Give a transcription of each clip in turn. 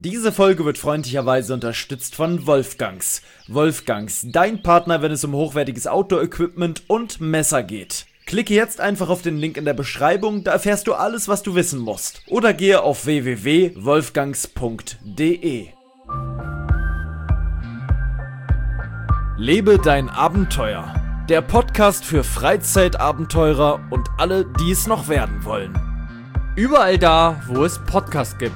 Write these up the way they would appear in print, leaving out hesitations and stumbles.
Diese Folge wird freundlicherweise unterstützt von Wolfgangs. Wolfgangs, dein Partner, wenn es um hochwertiges Outdoor-Equipment und Messer geht. Klicke jetzt einfach auf den Link in der Beschreibung, da erfährst du alles, was du wissen musst. Oder gehe auf www.wolfgangs.de. Lebe dein Abenteuer. Der Podcast für Freizeitabenteurer und alle, die es noch werden wollen. Überall da, wo es Podcasts gibt.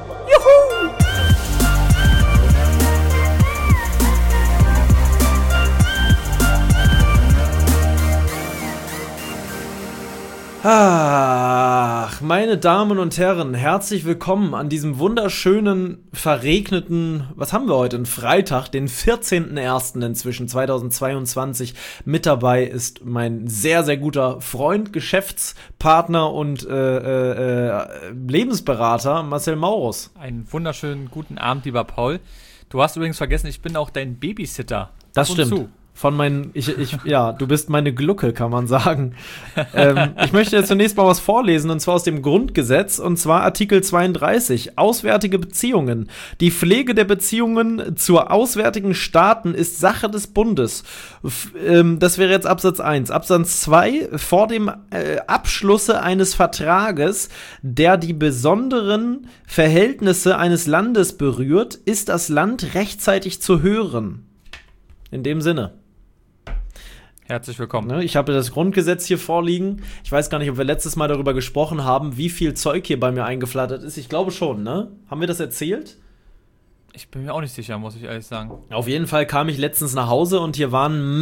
Ach, meine Damen und Herren, herzlich willkommen an diesem wunderschönen, verregneten, was haben wir heute, einen Freitag, den 14.01. inzwischen, 2022. Mit dabei ist mein sehr, sehr guter Freund, Geschäftspartner und Lebensberater Marcel Maurus. Einen wunderschönen guten Abend, lieber Paul. Du hast übrigens vergessen, ich bin auch dein Babysitter. Das stimmt. Von meinen, ja, du bist meine Glucke, kann man sagen. Ich möchte jetzt zunächst mal was vorlesen, und zwar aus dem Grundgesetz, und zwar Artikel 32, Auswärtige Beziehungen. Die Pflege der Beziehungen zu auswärtigen Staaten ist Sache des Bundes. Das wäre jetzt Absatz 1. Absatz 2, vor dem Abschlusse eines Vertrages, der die besonderen Verhältnisse eines Landes berührt, ist das Land rechtzeitig zu hören. In dem Sinne. Herzlich willkommen. Ich habe das Grundgesetz hier vorliegen. Ich weiß gar nicht, ob wir letztes Mal darüber gesprochen haben, wie viel Zeug hier bei mir eingeflattert ist. Ich glaube schon, ne? Haben wir das erzählt? Ich bin mir auch nicht sicher, muss ich ehrlich sagen. Auf jeden Fall kam ich letztens nach Hause und hier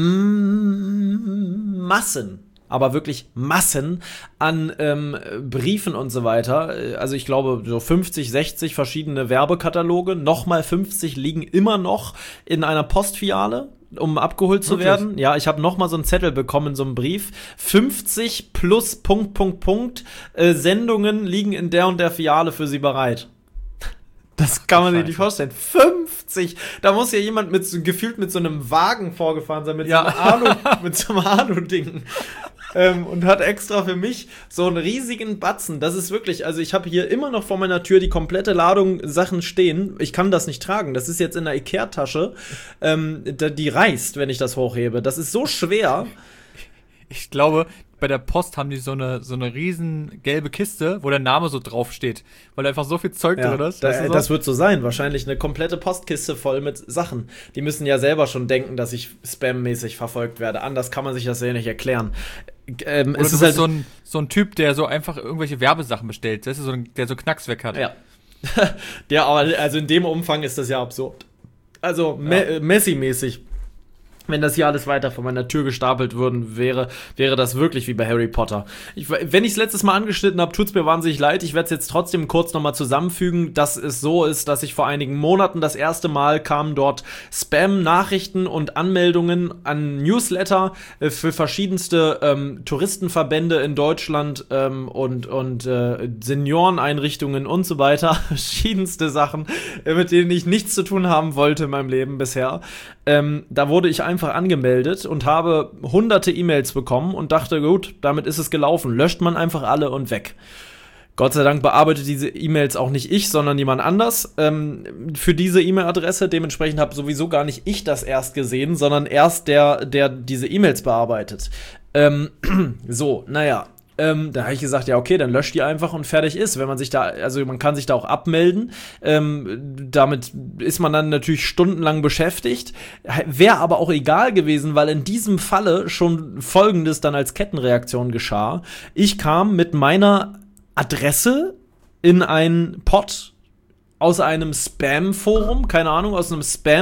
waren Massen, aber wirklich Massen an Briefen und so weiter. Also ich glaube, so 50, 60 verschiedene Werbekataloge. Nochmal 50 liegen immer noch in einer Postfiliale, um abgeholt zu werden. Ja, ich habe nochmal so einen Zettel bekommen, so einen Brief. 50 plus Sendungen liegen in der und der Filiale für Sie bereit. Das kann man sich nicht vorstellen. 50! Da muss ja jemand gefühlt mit so einem Wagen vorgefahren sein, mit so einem Alu-Ding. Und hat extra für mich so einen riesigen Batzen. Das ist wirklich, also ich habe hier immer noch vor meiner Tür die komplette Ladung Sachen stehen. Ich kann das nicht tragen. Das ist jetzt in der Ikea-Tasche. Die reißt, wenn ich das hochhebe. Das ist so schwer. Ich glaube, bei der Post haben die so eine riesen gelbe Kiste, wo der Name so drauf steht, weil da einfach so viel Zeug drin ist. Das wird so sein. Wahrscheinlich eine komplette Postkiste voll mit Sachen. Die müssen ja selber schon denken, dass ich spammäßig verfolgt werde. Anders kann man sich das ja nicht erklären. Oder es ist halt so ein Typ, der so einfach irgendwelche Werbesachen bestellt, der so Knacks weg hat. Ja. Ja, aber also in dem Umfang ist das ja absurd. Also Messi-mäßig. Wenn das hier alles weiter vor meiner Tür gestapelt würden, wäre das wirklich wie bei Harry Potter. Wenn ich es letztes Mal angeschnitten habe, tut's mir wahnsinnig leid. Ich werde es jetzt trotzdem kurz nochmal zusammenfügen, dass es so ist, dass ich vor einigen Monaten das erste Mal kamen dort Spam-Nachrichten und Anmeldungen an Newsletter für verschiedenste Touristenverbände in Deutschland und Senioreneinrichtungen und so weiter. Verschiedenste Sachen, mit denen ich nichts zu tun haben wollte in meinem Leben bisher. Da wurde ich einfach angemeldet und habe hunderte E-Mails bekommen und dachte, gut, damit ist es gelaufen. Löscht man einfach alle und weg. Gott sei Dank bearbeitet diese E-Mails auch nicht ich, sondern jemand anders für diese E-Mail-Adresse. Dementsprechend habe sowieso gar nicht ich das erst gesehen, sondern erst der diese E-Mails bearbeitet. Da habe ich gesagt, ja okay, dann löscht die einfach und fertig ist. Wenn man sich da, also man kann sich da auch abmelden, damit ist man dann natürlich stundenlang beschäftigt. Wäre aber auch egal gewesen, weil in diesem Falle schon Folgendes dann als Kettenreaktion geschah. Ich kam mit meiner Adresse in einen Pod aus einem Spam-Forum, keine Ahnung, aus einem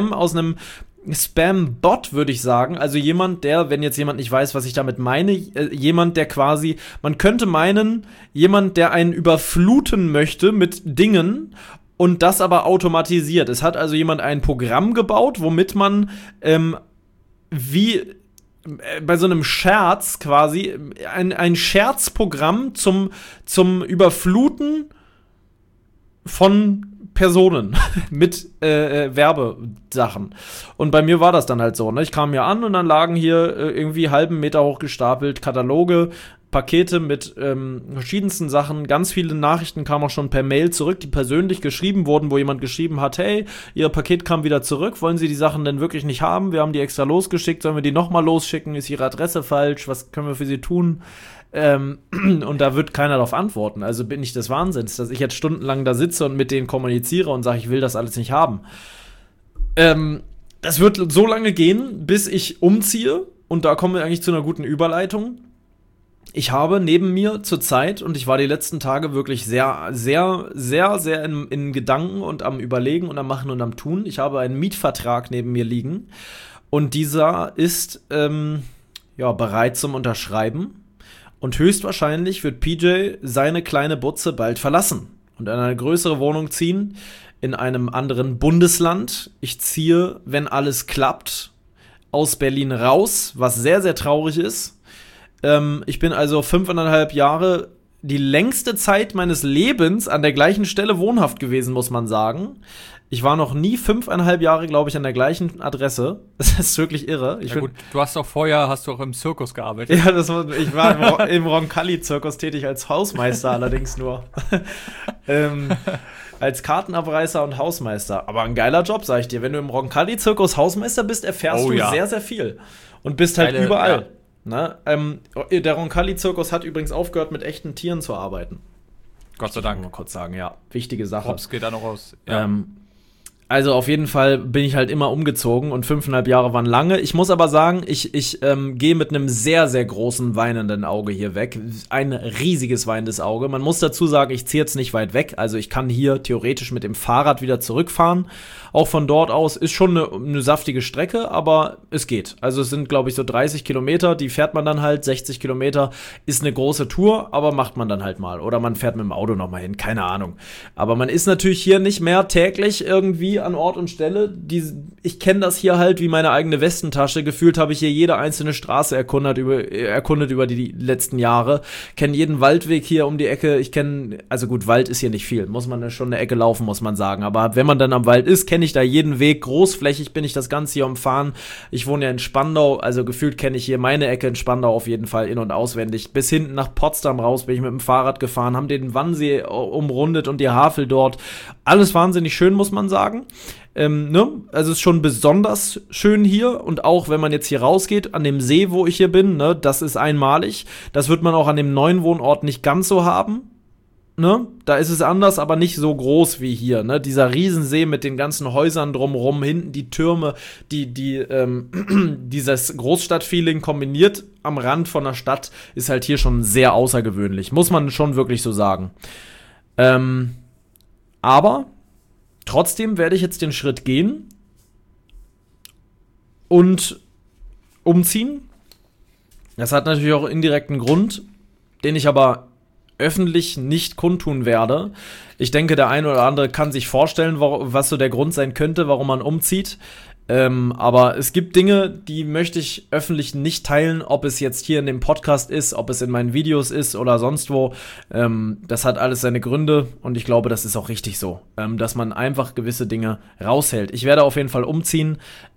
Spam-Bot, würde ich sagen. Also jemand, der, wenn jetzt jemand nicht weiß, was ich damit meine, jemand, der quasi, man könnte meinen, jemand, der einen überfluten möchte mit Dingen und das aber automatisiert. Es hat also jemand ein Programm gebaut, womit man wie bei so einem Scherz quasi ein Scherzprogramm zum Überfluten von Personen mit Werbesachen. Und bei mir war das dann halt so, ne? Ich kam hier an und dann lagen hier irgendwie halben Meter hoch gestapelt Kataloge Pakete mit verschiedensten Sachen. Ganz viele Nachrichten kamen auch schon per Mail zurück, die persönlich geschrieben wurden, wo jemand geschrieben hat, hey, Ihr Paket kam wieder zurück, wollen Sie die Sachen denn wirklich nicht haben? Wir haben die extra losgeschickt, sollen wir die nochmal losschicken? Ist Ihre Adresse falsch? Was können wir für Sie tun? Und da wird keiner darauf antworten. Also bin ich des Wahnsinns, dass ich jetzt stundenlang da sitze und mit denen kommuniziere und sage, ich will das alles nicht haben. Das wird so lange gehen, bis ich umziehe. Und da kommen wir eigentlich zu einer guten Überleitung. Ich habe neben mir zurzeit, und ich war die letzten Tage wirklich sehr, sehr, sehr, sehr in Gedanken und am Überlegen und am Machen und am Tun. Ich habe einen Mietvertrag neben mir liegen. Und dieser ist bereit zum Unterschreiben. Und höchstwahrscheinlich wird PJ seine kleine Butze bald verlassen und in eine größere Wohnung ziehen, in einem anderen Bundesland. Ich ziehe, wenn alles klappt, aus Berlin raus, was sehr, sehr traurig ist. Ich bin also 5,5 Jahre, die längste Zeit meines Lebens an der gleichen Stelle wohnhaft gewesen, muss man sagen. Ich war noch nie 5,5 Jahre, glaube ich, an der gleichen Adresse. Das ist wirklich irre. Gut, du hast auch im Zirkus gearbeitet. Ja, ich war im Roncalli-Zirkus tätig als Hausmeister allerdings nur. Als Kartenabreißer und Hausmeister. Aber ein geiler Job, sag ich dir. Wenn du im Roncalli-Zirkus Hausmeister bist, erfährst du sehr, sehr viel. Und bist halt überall. Ja. Ne? Der Roncalli-Zirkus hat übrigens aufgehört, mit echten Tieren zu arbeiten. Gott sei Dank. Ich mal kurz sagen, ja. Wichtige Sache. Props geht da noch raus. Ja. Also auf jeden Fall bin ich halt immer umgezogen und 5,5 Jahre waren lange. Ich muss aber sagen, ich gehe mit einem sehr, sehr großen weinenden Auge hier weg. Ein riesiges weinendes Auge. Man muss dazu sagen, ich ziehe jetzt nicht weit weg. Also ich kann hier theoretisch mit dem Fahrrad wieder zurückfahren. Auch von dort aus ist schon eine saftige Strecke, aber es geht. Also es sind, glaube ich, so 30 Kilometer. Die fährt man dann halt. 60 Kilometer ist eine große Tour, aber macht man dann halt mal. Oder man fährt mit dem Auto nochmal hin. Keine Ahnung. Aber man ist natürlich hier nicht mehr täglich irgendwie an Ort und Stelle. Ich kenne das hier halt wie meine eigene Westentasche. Gefühlt habe ich hier jede einzelne Straße erkundet über die letzten Jahre. Kenne jeden Waldweg hier um die Ecke. Also gut, Wald ist hier nicht viel. Muss man schon eine Ecke laufen, muss man sagen. Aber wenn man dann am Wald ist, kenne ich da jeden Weg. Großflächig bin ich das Ganze hier umfahren. Ich wohne ja in Spandau, also gefühlt kenne ich hier meine Ecke in Spandau auf jeden Fall in- und auswendig. Bis hinten nach Potsdam raus bin ich mit dem Fahrrad gefahren, haben den Wannsee umrundet und die Havel dort. Alles wahnsinnig schön, muss man sagen. Also es ist schon besonders schön hier und auch wenn man jetzt hier rausgeht, an dem See, wo ich hier bin, ne, das ist einmalig. Das wird man auch an dem neuen Wohnort nicht ganz so haben. Ne? Da ist es anders, aber nicht so groß wie hier. Ne? Dieser Riesensee mit den ganzen Häusern drumherum, hinten die Türme, dieses Großstadtfeeling kombiniert am Rand von der Stadt ist halt hier schon sehr außergewöhnlich. Muss man schon wirklich so sagen. Aber trotzdem werde ich jetzt den Schritt gehen und umziehen. Das hat natürlich auch indirekten Grund, den ich aber öffentlich nicht kundtun werde. Ich denke, der eine oder andere kann sich vorstellen, was so der Grund sein könnte, warum man umzieht. Aber es gibt Dinge, die möchte ich öffentlich nicht teilen, ob es jetzt hier in dem Podcast ist, ob es in meinen Videos ist oder sonst wo. Das hat alles seine Gründe und ich glaube, das ist auch richtig so, dass man einfach gewisse Dinge raushält. Ich werde auf jeden Fall umziehen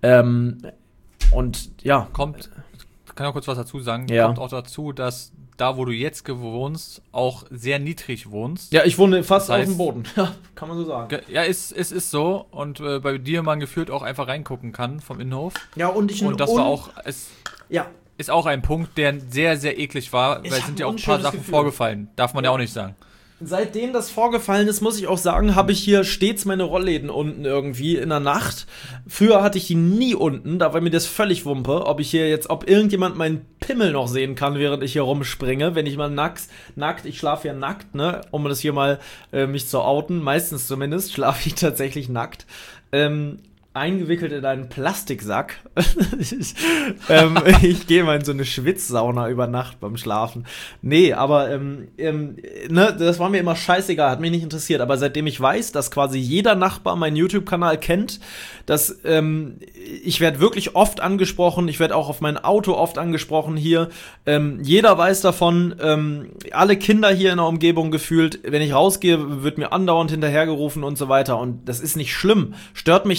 und ja. Kann auch kurz was dazu sagen. Ja. Kommt auch dazu, dass da, wo du jetzt wohnst, auch sehr niedrig wohnst. Ja, ich wohne fast auf dem Boden. Ja, kann man so sagen. Ja, es ist so. Und bei dir man gefühlt auch einfach reingucken kann vom Innenhof. Ja, und das war auch, ist auch ein Punkt, der sehr, sehr eklig war, weil es sind ja auch ein paar Sachen vorgefallen. Darf man ja auch nicht sagen. Seitdem das vorgefallen ist, muss ich auch sagen, habe ich hier stets meine Rollläden unten irgendwie in der Nacht. Früher hatte ich die nie unten, da war mir das völlig Wumpe, ob irgendjemand meinen Pimmel noch sehen kann, während ich hier rumspringe, wenn ich mal nackt, ich schlafe ja nackt, ne, um das hier mal mich zu outen, meistens zumindest schlafe ich tatsächlich nackt. Eingewickelt in einen Plastiksack. Ich gehe mal in so eine Schwitzsauna über Nacht beim Schlafen. Nee, aber das war mir immer scheißegal, hat mich nicht interessiert. Aber seitdem ich weiß, dass quasi jeder Nachbar meinen YouTube-Kanal kennt, dass ich werde wirklich oft angesprochen, ich werde auch auf mein Auto oft angesprochen hier. Jeder weiß davon, alle Kinder hier in der Umgebung gefühlt, wenn ich rausgehe, wird mir andauernd hinterhergerufen und so weiter. Und das ist nicht schlimm. Stört mich nicht so, dass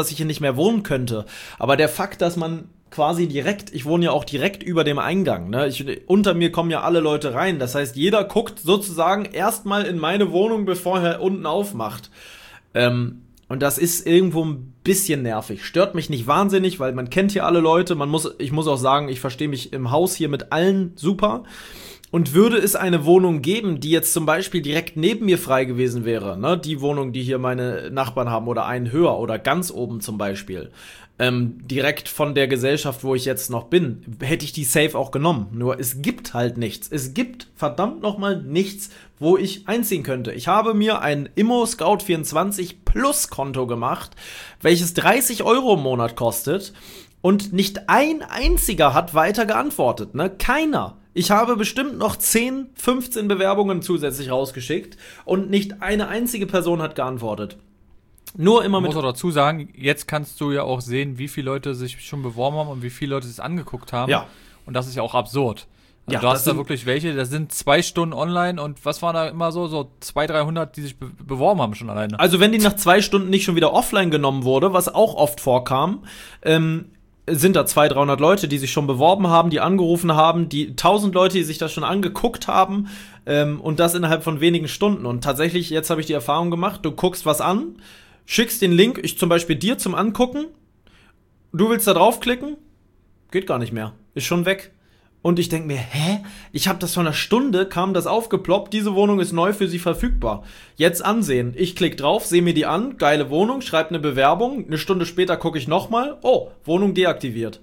dass ich hier nicht mehr wohnen könnte. Aber der Fakt, dass man quasi direkt, ich wohne ja auch direkt über dem Eingang, ne? Unter mir kommen ja alle Leute rein. Das heißt, jeder guckt sozusagen erstmal in meine Wohnung, bevor er unten aufmacht. Und das ist irgendwo ein bisschen nervig. Stört mich nicht wahnsinnig, weil man kennt hier alle Leute. Ich muss auch sagen, ich verstehe mich im Haus hier mit allen super. Und würde es eine Wohnung geben, die jetzt zum Beispiel direkt neben mir frei gewesen wäre, ne, die Wohnung, die hier meine Nachbarn haben, oder einen höher oder ganz oben zum Beispiel, direkt von der Gesellschaft, wo ich jetzt noch bin, hätte ich die safe auch genommen. Nur es gibt halt nichts. Es gibt verdammt nochmal nichts, wo ich einziehen könnte. Ich habe mir ein ImmoScout24 Plus Konto gemacht, welches 30 € im Monat kostet, und nicht ein einziger hat weiter geantwortet, ne? Keiner. Ich habe bestimmt noch 10, 15 Bewerbungen zusätzlich rausgeschickt und nicht eine einzige Person hat geantwortet. Nur immer mit. Ich muss auch dazu sagen, jetzt kannst du ja auch sehen, wie viele Leute sich schon beworben haben und wie viele Leute es angeguckt haben. Ja. Und das ist ja auch absurd. Also Ja, du hast da wirklich welche, das sind 2 Stunden online und was waren da immer so 200, 300, die sich beworben haben schon alleine. Also wenn die nach 2 Stunden nicht schon wieder offline genommen wurde, was auch oft vorkam, sind da 200, 300 Leute, die sich schon beworben haben, die angerufen haben, die 1000 Leute, die sich das schon angeguckt haben, und das innerhalb von wenigen Stunden. Und tatsächlich, jetzt habe ich die Erfahrung gemacht, du guckst was an, schickst den Link, ich zum Beispiel dir zum Angucken, du willst da draufklicken, geht gar nicht mehr, ist schon weg. Und ich denke mir, ich habe das vor einer Stunde, kam das aufgeploppt, diese Wohnung ist neu für Sie verfügbar. Jetzt ansehen. Ich klicke drauf, sehe mir die an, geile Wohnung, schreibe eine Bewerbung, eine Stunde später gucke ich nochmal, Wohnung deaktiviert.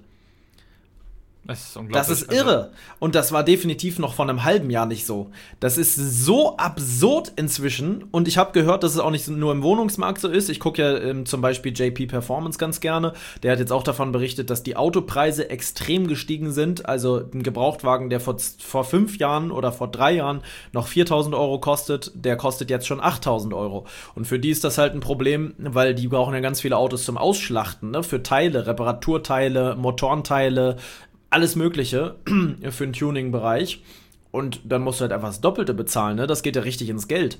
Das ist unglaublich. Das ist irre. Und das war definitiv noch vor einem halben Jahr nicht so. Das ist so absurd inzwischen. Und ich habe gehört, dass es auch nicht nur im Wohnungsmarkt so ist. Ich gucke ja zum Beispiel JP Performance ganz gerne. Der hat jetzt auch davon berichtet, dass die Autopreise extrem gestiegen sind. Also ein Gebrauchtwagen, der vor 5 Jahren oder vor 3 Jahren noch 4.000 € kostet, der kostet jetzt schon 8.000 €. Und für die ist das halt ein Problem, weil die brauchen ja ganz viele Autos zum Ausschlachten, ne? Für Teile, Reparaturteile, Motorenteile, alles Mögliche für den Tuning-Bereich. Und dann musst du halt einfach das Doppelte bezahlen, ne? Das geht ja richtig ins Geld.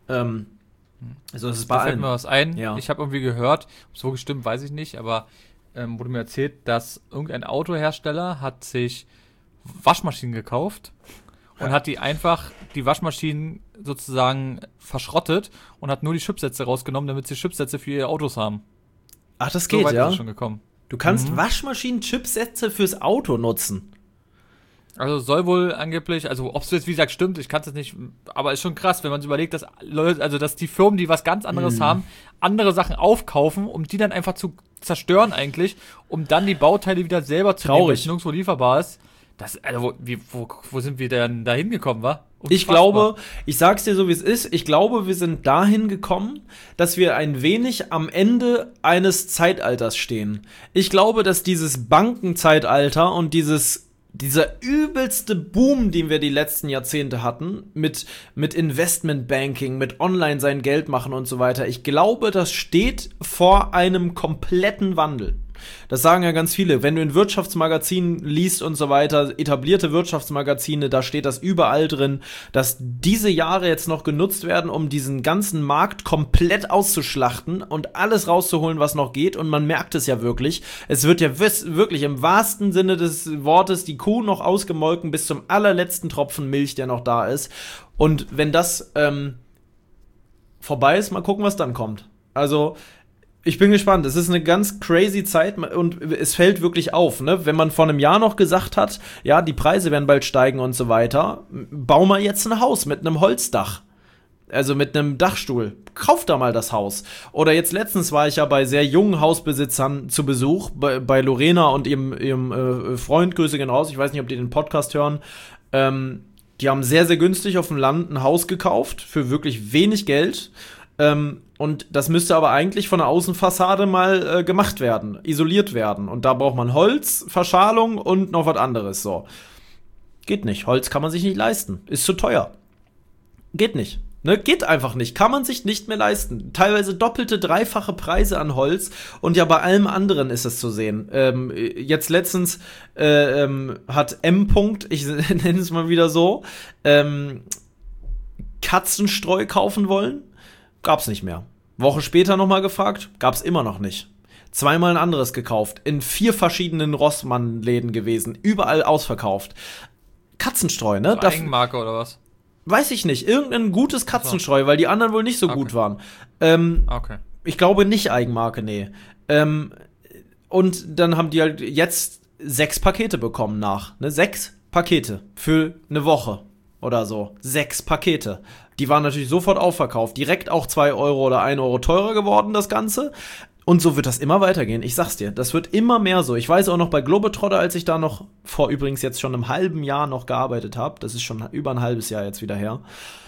Also das ist bei Da fällt allen. mir was ein. Ja. Ich habe irgendwie gehört, ob es so gestimmt, weiß ich nicht, aber wurde mir erzählt, dass irgendein Autohersteller hat sich Waschmaschinen gekauft und hat die Waschmaschinen sozusagen verschrottet und hat nur die Chipsätze rausgenommen, damit sie Chipsätze für ihre Autos haben. Ach, das So geht, weit ja? ist es schon gekommen. Du kannst Waschmaschinen-Chipsätze fürs Auto nutzen. Also soll wohl angeblich, also ob es jetzt wie gesagt stimmt, ich kann es jetzt nicht, aber ist schon krass, wenn man sich überlegt, dass Leute, also dass die Firmen, die was ganz anderes haben, andere Sachen aufkaufen, um die dann einfach zu zerstören eigentlich, um dann die Bauteile wieder selber zu nehmen, weil es nirgendwo lieferbar ist. Das, also wo sind wir denn da hingekommen, wa? Ich glaube, ich sag's dir so, wie es ist, ich glaube, wir sind dahin gekommen, dass wir ein wenig am Ende eines Zeitalters stehen. Ich glaube, dass dieses Bankenzeitalter und dieser übelste Boom, den wir die letzten Jahrzehnte hatten, mit Investmentbanking, mit Online sein Geld machen und so weiter, ich glaube, das steht vor einem kompletten Wandel. Das sagen ja ganz viele. Wenn du in Wirtschaftsmagazinen liest und so weiter, etablierte Wirtschaftsmagazine, da steht das überall drin, dass diese Jahre jetzt noch genutzt werden, um diesen ganzen Markt komplett auszuschlachten und alles rauszuholen, was noch geht. Und man merkt es ja wirklich. Es wird ja wirklich im wahrsten Sinne des Wortes die Kuh noch ausgemolken bis zum allerletzten Tropfen Milch, der noch da ist. Und wenn das vorbei ist, mal gucken, was dann kommt. Also ich bin gespannt. Es ist eine ganz crazy Zeit und es fällt wirklich auf, ne? Wenn man vor einem Jahr noch gesagt hat, ja, die Preise werden bald steigen und so weiter, bau mal jetzt ein Haus mit einem Holzdach. Also mit einem Dachstuhl. Kauf da mal das Haus. Oder jetzt letztens war ich ja bei sehr jungen Hausbesitzern zu Besuch, bei Lorena und ihrem Freund, Grüße gehen raus, ich weiß nicht, ob die den Podcast hören. Die haben sehr, sehr günstig auf dem Land ein Haus gekauft, für wirklich wenig Geld. Und das müsste aber eigentlich von der Außenfassade mal gemacht werden, isoliert werden. Und da braucht man Holz, Verschalung und noch was anderes. So. Geht nicht. Holz kann man sich nicht leisten. Ist zu teuer. Geht nicht. Ne? Geht einfach nicht. Kann man sich nicht mehr leisten. Teilweise doppelte, dreifache Preise an Holz. Und ja, bei allem anderen ist es zu sehen. Jetzt letztens hat M. ich nenne es mal wieder so, Katzenstreu kaufen wollen. Gab's nicht mehr. Woche später nochmal gefragt, gab's immer noch nicht. zweimal ein anderes gekauft, in 4 verschiedenen Rossmann-Läden gewesen, überall ausverkauft. Katzenstreu, ne? So Eigenmarke oder was? Weiß ich nicht, irgendein gutes Katzenstreu, weil die anderen wohl nicht so gut waren. Okay. Ich glaube nicht Eigenmarke, nee. Und dann haben die halt jetzt 6 Pakete bekommen ne? 6 Pakete für eine Woche oder so. 6 Pakete. Die waren natürlich sofort ausverkauft. Direkt auch 2 Euro oder 1 Euro teurer geworden, das Ganze. Und so wird das immer weitergehen. Ich sag's dir, das wird immer mehr so. Ich weiß auch noch bei Globetrotter, als ich da noch vor übrigens jetzt schon einem halben Jahr noch gearbeitet habe, das ist schon über ein halbes Jahr jetzt wieder her,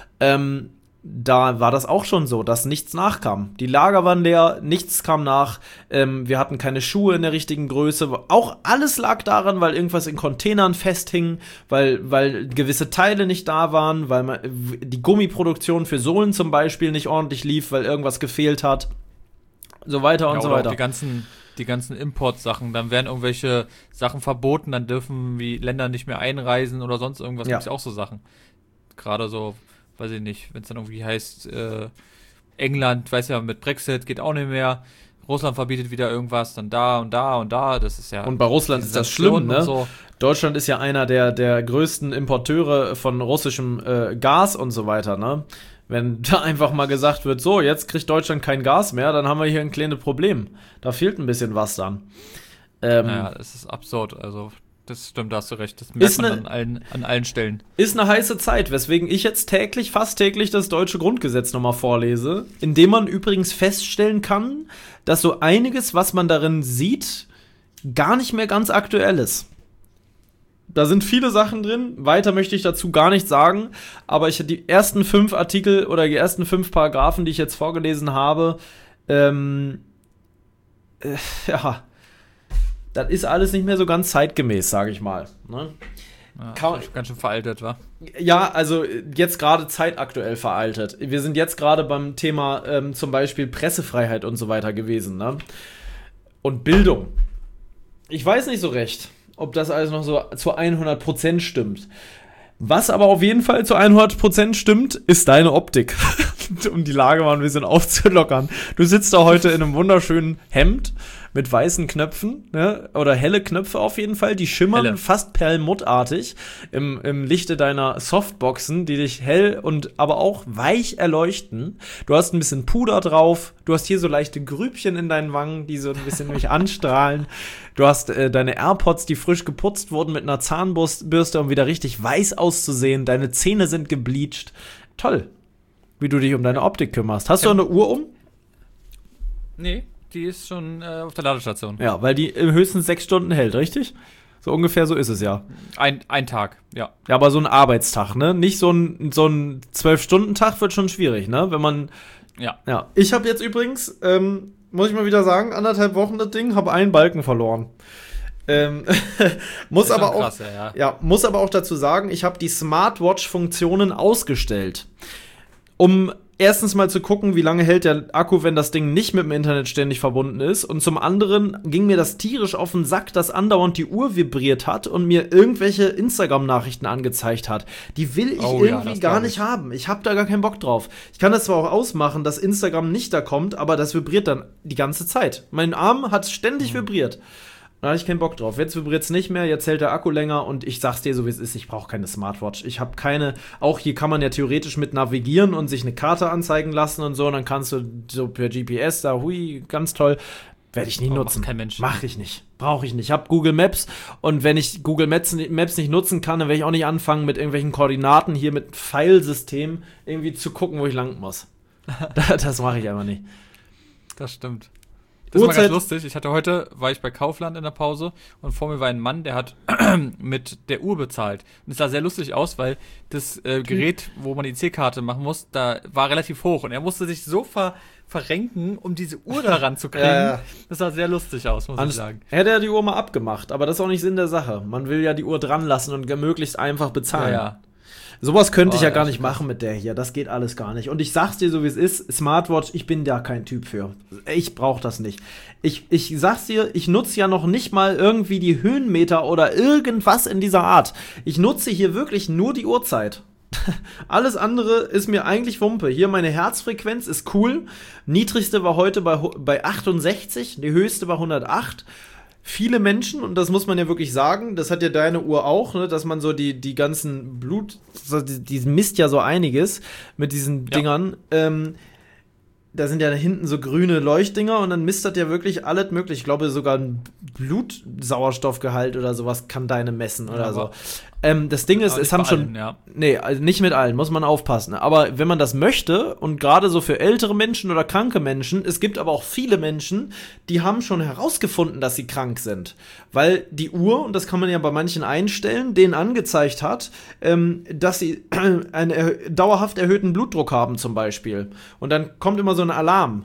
da war das auch schon so, dass nichts nachkam. Die Lager waren leer, nichts kam nach, wir hatten keine Schuhe in der richtigen Größe. Auch alles lag daran, weil irgendwas in Containern festhing, weil gewisse Teile nicht da waren, weil die Gummiproduktion für Sohlen zum Beispiel nicht ordentlich lief, weil irgendwas gefehlt hat. So weiter und so weiter. Auch die ganzen Importsachen, dann werden irgendwelche Sachen verboten, dann dürfen wie Länder nicht mehr einreisen oder sonst irgendwas, gibt's ja auch so Sachen. Gerade so, weiß ich nicht, wenn es dann irgendwie heißt, England, weiß ja, mit Brexit geht auch nicht mehr, Russland verbietet wieder irgendwas, dann da und da und da, das ist ja... Und bei Russland ist das schlimm, ne? So. Deutschland ist ja einer der größten Importeure von russischem Gas und so weiter, ne? Wenn da einfach mal gesagt wird, so, jetzt kriegt Deutschland kein Gas mehr, dann haben wir hier ein kleines Problem. Da fehlt ein bisschen was dann. Naja, das ist absurd. Also, das stimmt, da hast du recht. Das merkt man an allen Stellen. Ist eine heiße Zeit, weswegen ich jetzt fast täglich das deutsche Grundgesetz nochmal vorlese, indem man übrigens feststellen kann, dass so einiges, was man darin sieht, gar nicht mehr ganz aktuell ist. Da sind viele Sachen drin, weiter möchte ich dazu gar nichts sagen, aber die ersten 5 Artikel oder die ersten 5 Paragraphen, die ich jetzt vorgelesen habe, ja, das ist alles nicht mehr so ganz zeitgemäß, sage ich mal. Ne? Ja, ganz schön veraltet, wa? Ja, also jetzt gerade zeitaktuell veraltet. Wir sind jetzt gerade beim Thema zum Beispiel Pressefreiheit und so weiter gewesen, ne? Und Bildung. Ich weiß nicht so recht, ob das alles noch so zu 100% stimmt. Was aber auf jeden Fall zu 100% stimmt, ist deine Optik. Um die Lage mal ein bisschen aufzulockern. Du sitzt da heute in einem wunderschönen Hemd mit weißen Knöpfen, ne? Oder helle Knöpfe auf jeden Fall. Die schimmern fast perlmuttartig im Lichte deiner Softboxen, die dich hell und aber auch weich erleuchten. Du hast ein bisschen Puder drauf. Du hast hier so leichte Grübchen in deinen Wangen, die so ein bisschen mich anstrahlen. Du hast deine AirPods, die frisch geputzt wurden mit einer Zahnbürste, um wieder richtig weiß auszusehen. Deine Zähne sind gebleicht. Toll, wie du dich um deine Optik kümmerst. Hast du eine Uhr um? Nee, die ist schon auf der Ladestation. Ja, weil die höchstens 6 Stunden hält, richtig? So ungefähr so ist es ja. Ein Tag, ja. Ja, aber so ein Arbeitstag, ne? Nicht so ein 12-Stunden-Tag wird schon schwierig, ne? Wenn man... Ja. Ich habe jetzt übrigens, muss ich mal wieder sagen, 1,5 Wochen das Ding, habe einen Balken verloren. Muss aber auch, krass, muss aber auch dazu sagen, ich habe die Smartwatch-Funktionen ausgestellt, um erstens mal zu gucken, wie lange hält der Akku, wenn das Ding nicht mit dem Internet ständig verbunden ist. Und zum anderen ging mir das tierisch auf den Sack, dass andauernd die Uhr vibriert hat und mir irgendwelche Instagram-Nachrichten angezeigt hat. Die will ich irgendwie gar nicht haben. Ich habe da gar keinen Bock drauf. Ich kann das zwar auch ausmachen, dass Instagram nicht da kommt, aber das vibriert dann die ganze Zeit. Mein Arm hat ständig vibriert. Da hatte ich keinen Bock drauf. Jetzt vibriert es nicht mehr, jetzt hält der Akku länger und ich sag's dir so, wie es ist, ich brauche keine Smartwatch. Ich habe keine, auch hier kann man ja theoretisch mit navigieren und sich eine Karte anzeigen lassen und so, und dann kannst du so per GPS da, hui, ganz toll. Werde ich nie nutzen. Kein Mensch. Mach ich nicht. Brauche ich nicht. Ich habe Google Maps und wenn ich Google Maps nicht nutzen kann, dann werde ich auch nicht anfangen, mit irgendwelchen Koordinaten hier mit Pfeilsystem irgendwie zu gucken, wo ich lang muss. Das mache ich einfach nicht. Das stimmt. Das ist mal ganz lustig. War ich bei Kaufland in der Pause und vor mir war ein Mann, der hat mit der Uhr bezahlt. Und es sah sehr lustig aus, weil das Gerät, wo man die EC-Karte machen muss, da war relativ hoch. Und er musste sich so verrenken, um diese Uhr da ranzukriegen. Das sah sehr lustig aus, muss ich sagen. Hätte er die Uhr mal abgemacht, aber das ist auch nicht Sinn der Sache. Man will ja die Uhr dran lassen und möglichst einfach bezahlen. Ja. Sowas könnte ich ja gar nicht machen mit der hier. Das geht alles gar nicht. Und ich sag's dir so, wie es ist. Smartwatch, ich bin da kein Typ für. Ich brauch das nicht. Ich sag's dir, ich nutze ja noch nicht mal irgendwie die Höhenmeter oder irgendwas in dieser Art. Ich nutze hier wirklich nur die Uhrzeit. Alles andere ist mir eigentlich Wumpe. Hier meine Herzfrequenz ist cool. Niedrigste war heute bei 68, die höchste war 108. Viele Menschen, und das muss man ja wirklich sagen, das hat ja deine Uhr auch, ne, dass man so die ganzen Blut, die misst ja so einiges mit diesen Dingern. Da sind ja da hinten so grüne Leuchtdinger und dann misst das ja wirklich alles möglich. Ich glaube, sogar ein Blutsauerstoffgehalt oder sowas kann deine messen oder so. Das Ding ist, es haben schon. Nee, also nicht mit allen, muss man aufpassen. Aber wenn man das möchte, und gerade so für ältere Menschen oder kranke Menschen, es gibt aber auch viele Menschen, die haben schon herausgefunden, dass sie krank sind. Weil die Uhr, und das kann man ja bei manchen einstellen, denen angezeigt hat, dass sie einen dauerhaft erhöhten Blutdruck haben zum Beispiel. Und dann kommt immer so ein Alarm.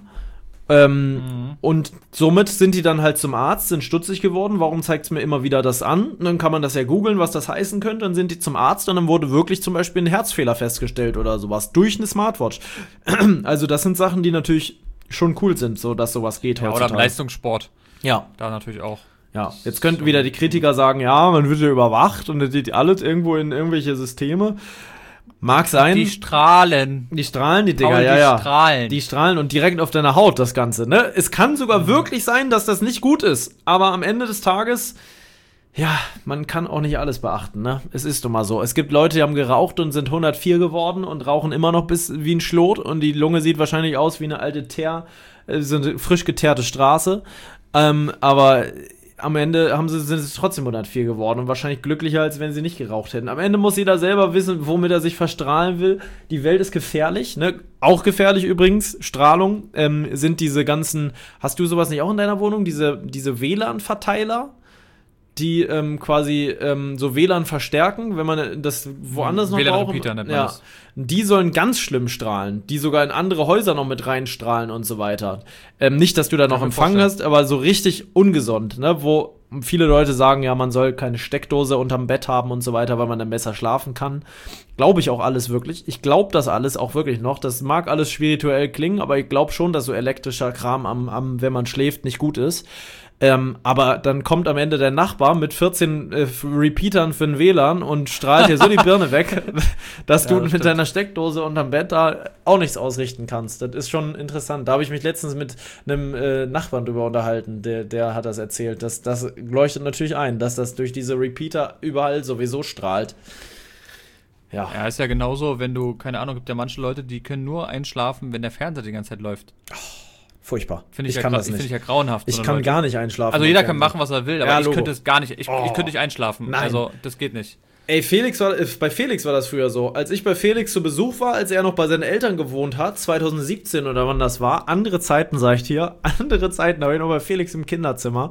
Und somit sind die dann halt zum Arzt, sind stutzig geworden. Warum zeigt es mir immer wieder das an? Und dann kann man das ja googeln, was das heißen könnte. Dann sind die zum Arzt und dann wurde wirklich zum Beispiel ein Herzfehler festgestellt oder sowas durch eine Smartwatch. Also das sind Sachen, die natürlich schon cool sind, so dass sowas geht heutzutage. Oder im Leistungssport. Ja. Da natürlich auch. Ja, jetzt könnten wieder die Kritiker sagen, ja, man wird ja überwacht und das sieht alles irgendwo in irgendwelche Systeme. Mag sein. Die Strahlen. Die Strahlen, die Dinger, Paul, ja. Strahlen. Die strahlen und direkt auf deiner Haut das Ganze, ne? Es kann sogar wirklich sein, dass das nicht gut ist. Aber am Ende des Tages, ja, man kann auch nicht alles beachten, ne? Es ist doch mal so. Es gibt Leute, die haben geraucht und sind 104 geworden und rauchen immer noch wie ein Schlot und die Lunge sieht wahrscheinlich aus wie eine alte so eine frisch geteerte Straße. Aber am Ende sind sie trotzdem 104 geworden und wahrscheinlich glücklicher, als wenn sie nicht geraucht hätten. Am Ende muss jeder selber wissen, womit er sich verstrahlen will. Die Welt ist gefährlich, ne? Auch gefährlich übrigens, Strahlung, sind diese ganzen, hast du sowas nicht auch in deiner Wohnung? Diese WLAN-Verteiler, die quasi so WLAN verstärken, wenn man das woanders noch braucht. WLAN-Repeater nennt man das. Die sollen ganz schlimm strahlen, die sogar in andere Häuser noch mit reinstrahlen und so weiter. Nicht, dass du da noch Empfang hast, aber so richtig ungesund, ne? Wo viele Leute sagen, ja, man soll keine Steckdose unterm Bett haben und so weiter, weil man dann besser schlafen kann. Glaube ich auch alles wirklich. Ich glaube das alles auch wirklich noch. Das mag alles spirituell klingen, aber ich glaube schon, dass so elektrischer Kram wenn man schläft, nicht gut ist. Aber dann kommt am Ende der Nachbar mit 14 Repeatern für ein WLAN und strahlt dir so die Birne weg, dass du mit deiner Steckdose unterm Bett da auch nichts ausrichten kannst. Das ist schon interessant. Da habe ich mich letztens mit einem Nachbarn drüber unterhalten, der hat das erzählt. Das leuchtet natürlich ein, dass das durch diese Repeater überall sowieso strahlt. Ja. Ja, ist ja genauso, wenn du, keine Ahnung, gibt ja manche Leute, die können nur einschlafen, wenn der Fernseher die ganze Zeit läuft. Furchtbar. Finde ich ja grauenhaft. Ich kann gar nicht einschlafen. Also jeder kann machen, was er will, aber ich könnte es gar nicht. Ich könnte nicht einschlafen. Nein. Also das geht nicht. Ey, bei Felix war das früher so. Als ich bei Felix zu Besuch war, als er noch bei seinen Eltern gewohnt hat, 2017 oder wann das war, andere Zeiten, sag ich dir, andere Zeiten, da war ich noch bei Felix im Kinderzimmer,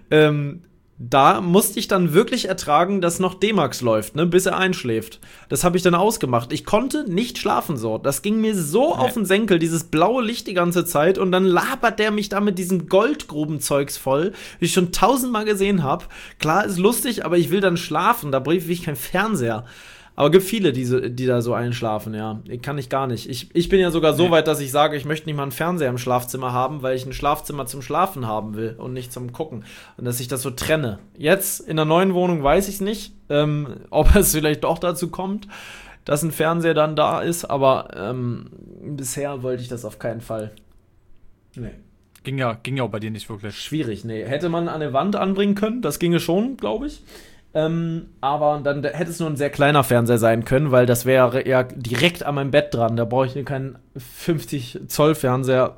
da musste ich dann wirklich ertragen, dass noch D-Max läuft, ne, bis er einschläft. Das habe ich dann ausgemacht. Ich konnte nicht schlafen so. Das ging mir so auf den Senkel, dieses blaue Licht die ganze Zeit. Und dann labert der mich da mit diesem Goldgrubenzeugs voll, wie ich schon 1000-mal gesehen habe. Klar, ist lustig, aber ich will dann schlafen. Da brauche ich keinen Fernseher. Aber gibt viele, die da so einschlafen, ja. Kann ich gar nicht. Ich bin ja sogar so weit, dass ich sage, ich möchte nicht mal einen Fernseher im Schlafzimmer haben, weil ich ein Schlafzimmer zum Schlafen haben will und nicht zum Gucken. Und dass ich das so trenne. Jetzt in der neuen Wohnung weiß ich es nicht, ob es vielleicht doch dazu kommt, dass ein Fernseher dann da ist, aber bisher wollte ich das auf keinen Fall. Nee. Ging ja auch bei dir nicht wirklich. Schwierig, nee. Hätte man an der Wand anbringen können, das ginge schon, glaube ich. Aber dann hätte es nur ein sehr kleiner Fernseher sein können, weil das wäre ja direkt an meinem Bett dran. Da brauche ich keinen 50-Zoll-Fernseher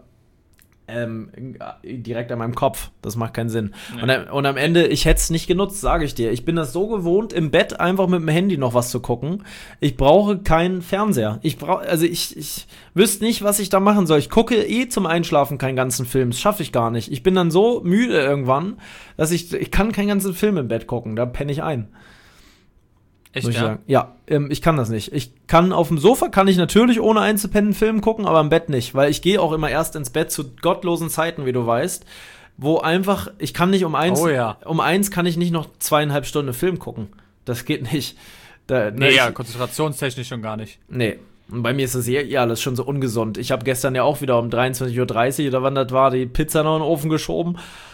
direkt an meinem Kopf. Das macht keinen Sinn. Nee. Und am Ende, ich hätte es nicht genutzt, sage ich dir. Ich bin das so gewohnt, im Bett einfach mit dem Handy noch was zu gucken. Ich brauche keinen Fernseher. Ich wüsste nicht, was ich da machen soll. Ich gucke zum Einschlafen keinen ganzen Film. Das schaffe ich gar nicht. Ich bin dann so müde irgendwann, dass ich kann keinen ganzen Film im Bett gucken. Da penne ich ein. Echt, ja? Ja, ich kann das nicht. Auf dem Sofa kann ich natürlich ohne einzupennen einen Film gucken, aber im Bett nicht, weil ich gehe auch immer erst ins Bett zu gottlosen Zeiten, wie du weißt, wo einfach, ich kann nicht um 1 kann ich nicht noch 2,5 Stunden Film gucken. Das geht nicht. Konzentrationstechnisch schon gar nicht. Nee. Und bei mir ist das alles schon so ungesund. Ich habe gestern ja auch wieder um 23:30 Uhr oder wann das war, die Pizza noch in den Ofen geschoben.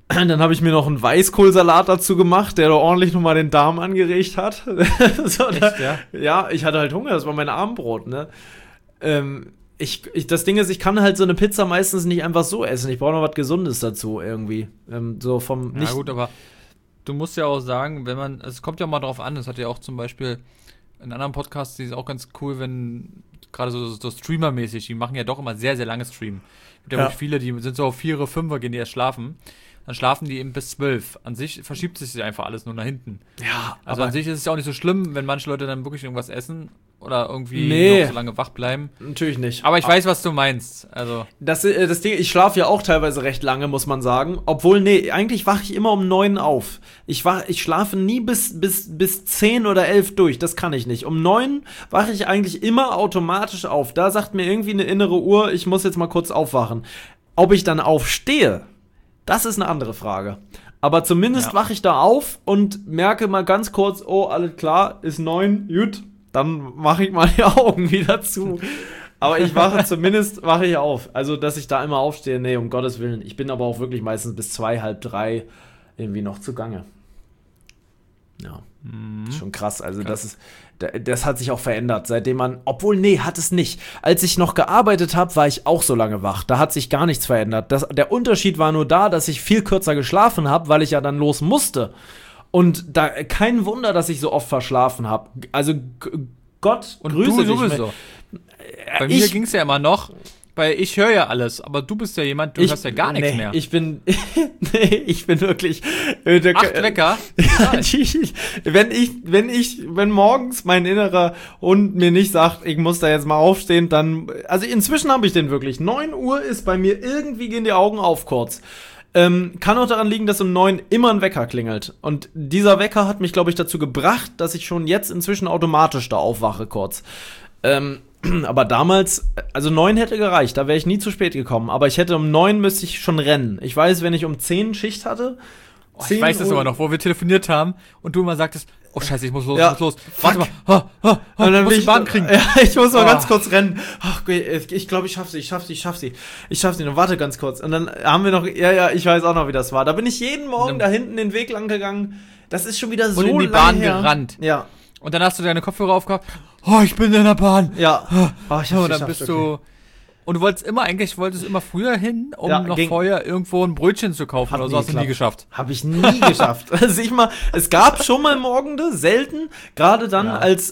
Dann habe ich mir noch einen Weißkohlsalat dazu gemacht, der da ordentlich nochmal den Darm angeregt hat. So, Echt, ja? Ja, ich hatte halt Hunger, das war mein Abendbrot, ne? Das Ding ist, ich kann halt so eine Pizza meistens nicht einfach so essen. Ich brauche noch was Gesundes dazu irgendwie. So vom Ja, gut, aber du musst ja auch sagen, es kommt ja mal drauf an, das hat ja auch zum Beispiel in anderen Podcasts, die ist auch ganz cool, wenn gerade so Streamer-mäßig, die machen ja doch immer sehr, sehr lange Stream. Es gibt ja wirklich viele, die sind so auf 4, 5, gehen die erst schlafen. Dann schlafen die eben bis 12. An sich verschiebt sich einfach alles nur nach hinten. Ja, also an sich ist es ja auch nicht so schlimm, wenn manche Leute dann wirklich irgendwas essen oder irgendwie noch so lange wach bleiben. Natürlich nicht. Aber ich weiß, was du meinst. Also das Ding, ich schlafe ja auch teilweise recht lange, muss man sagen. Obwohl, eigentlich wache ich immer um 9 auf. Ich schlafe nie bis 10 oder 11 durch. Das kann ich nicht. Um 9 wache ich eigentlich immer automatisch auf. Da sagt mir irgendwie eine innere Uhr, ich muss jetzt mal kurz aufwachen. Ob ich dann aufstehe, das ist eine andere Frage. Aber zumindest wache ich da auf und merke mal ganz kurz, oh, alles klar, ist 9, gut, dann mache ich mal die Augen wieder zu. Aber ich wache ich auf. Also, dass ich da immer aufstehe, nee, um Gottes Willen. Ich bin aber auch wirklich meistens bis 2, halb 3 irgendwie noch zugange. Ja, ist schon krass. Also das hat sich auch verändert, seitdem hat es nicht. Als ich noch gearbeitet habe, war ich auch so lange wach. Da hat sich gar nichts verändert. Der Unterschied war nur da, dass ich viel kürzer geschlafen habe, weil ich ja dann los musste. Und da kein Wunder, dass ich so oft verschlafen habe. Also Gott und grüße du dich. Sowieso. Bei mir ging es ja immer noch, weil ich höre ja alles, aber du bist ja jemand, du hörst ja gar nichts mehr. Ich bin wirklich 8 Wecker? Wenn morgens mein innerer Hund mir nicht sagt, ich muss da jetzt mal aufstehen, dann, also inzwischen habe ich den wirklich. 9 Uhr ist bei mir, irgendwie gehen die Augen auf kurz. Kann auch daran liegen, dass um 9 immer ein Wecker klingelt. Und dieser Wecker hat mich, glaube ich, dazu gebracht, dass ich schon jetzt inzwischen automatisch da aufwache kurz. Aber damals, also 9 hätte gereicht, da wäre ich nie zu spät gekommen. Aber ich hätte um 9 müsste ich schon rennen. Ich weiß, wenn ich um 10 Schicht hatte. Ich weiß das aber noch, wo wir telefoniert haben und du immer sagtest, oh scheiße, ich muss los, ja, ich muss los. Warte mal, und dann muss ich die Bahn kriegen. Ja, ich muss mal ganz kurz rennen. Ach, ich glaube, ich schaff sie. Und warte ganz kurz. Und dann haben wir noch, ich weiß auch noch, wie das war. Da bin ich jeden Morgen da hinten den Weg lang gegangen. Das ist schon wieder so lange in die Bahn gerannt. Ja. Und dann hast du deine Kopfhörer aufgehabt. Oh, ich bin in der Bahn. Ja. Und dann bist du. Und du wolltest immer früher hin, um vorher irgendwo ein Brötchen zu kaufen oder so, hast du nie geschafft. Hab ich nie geschafft. Also es gab schon mal Morgende, selten, gerade dann, als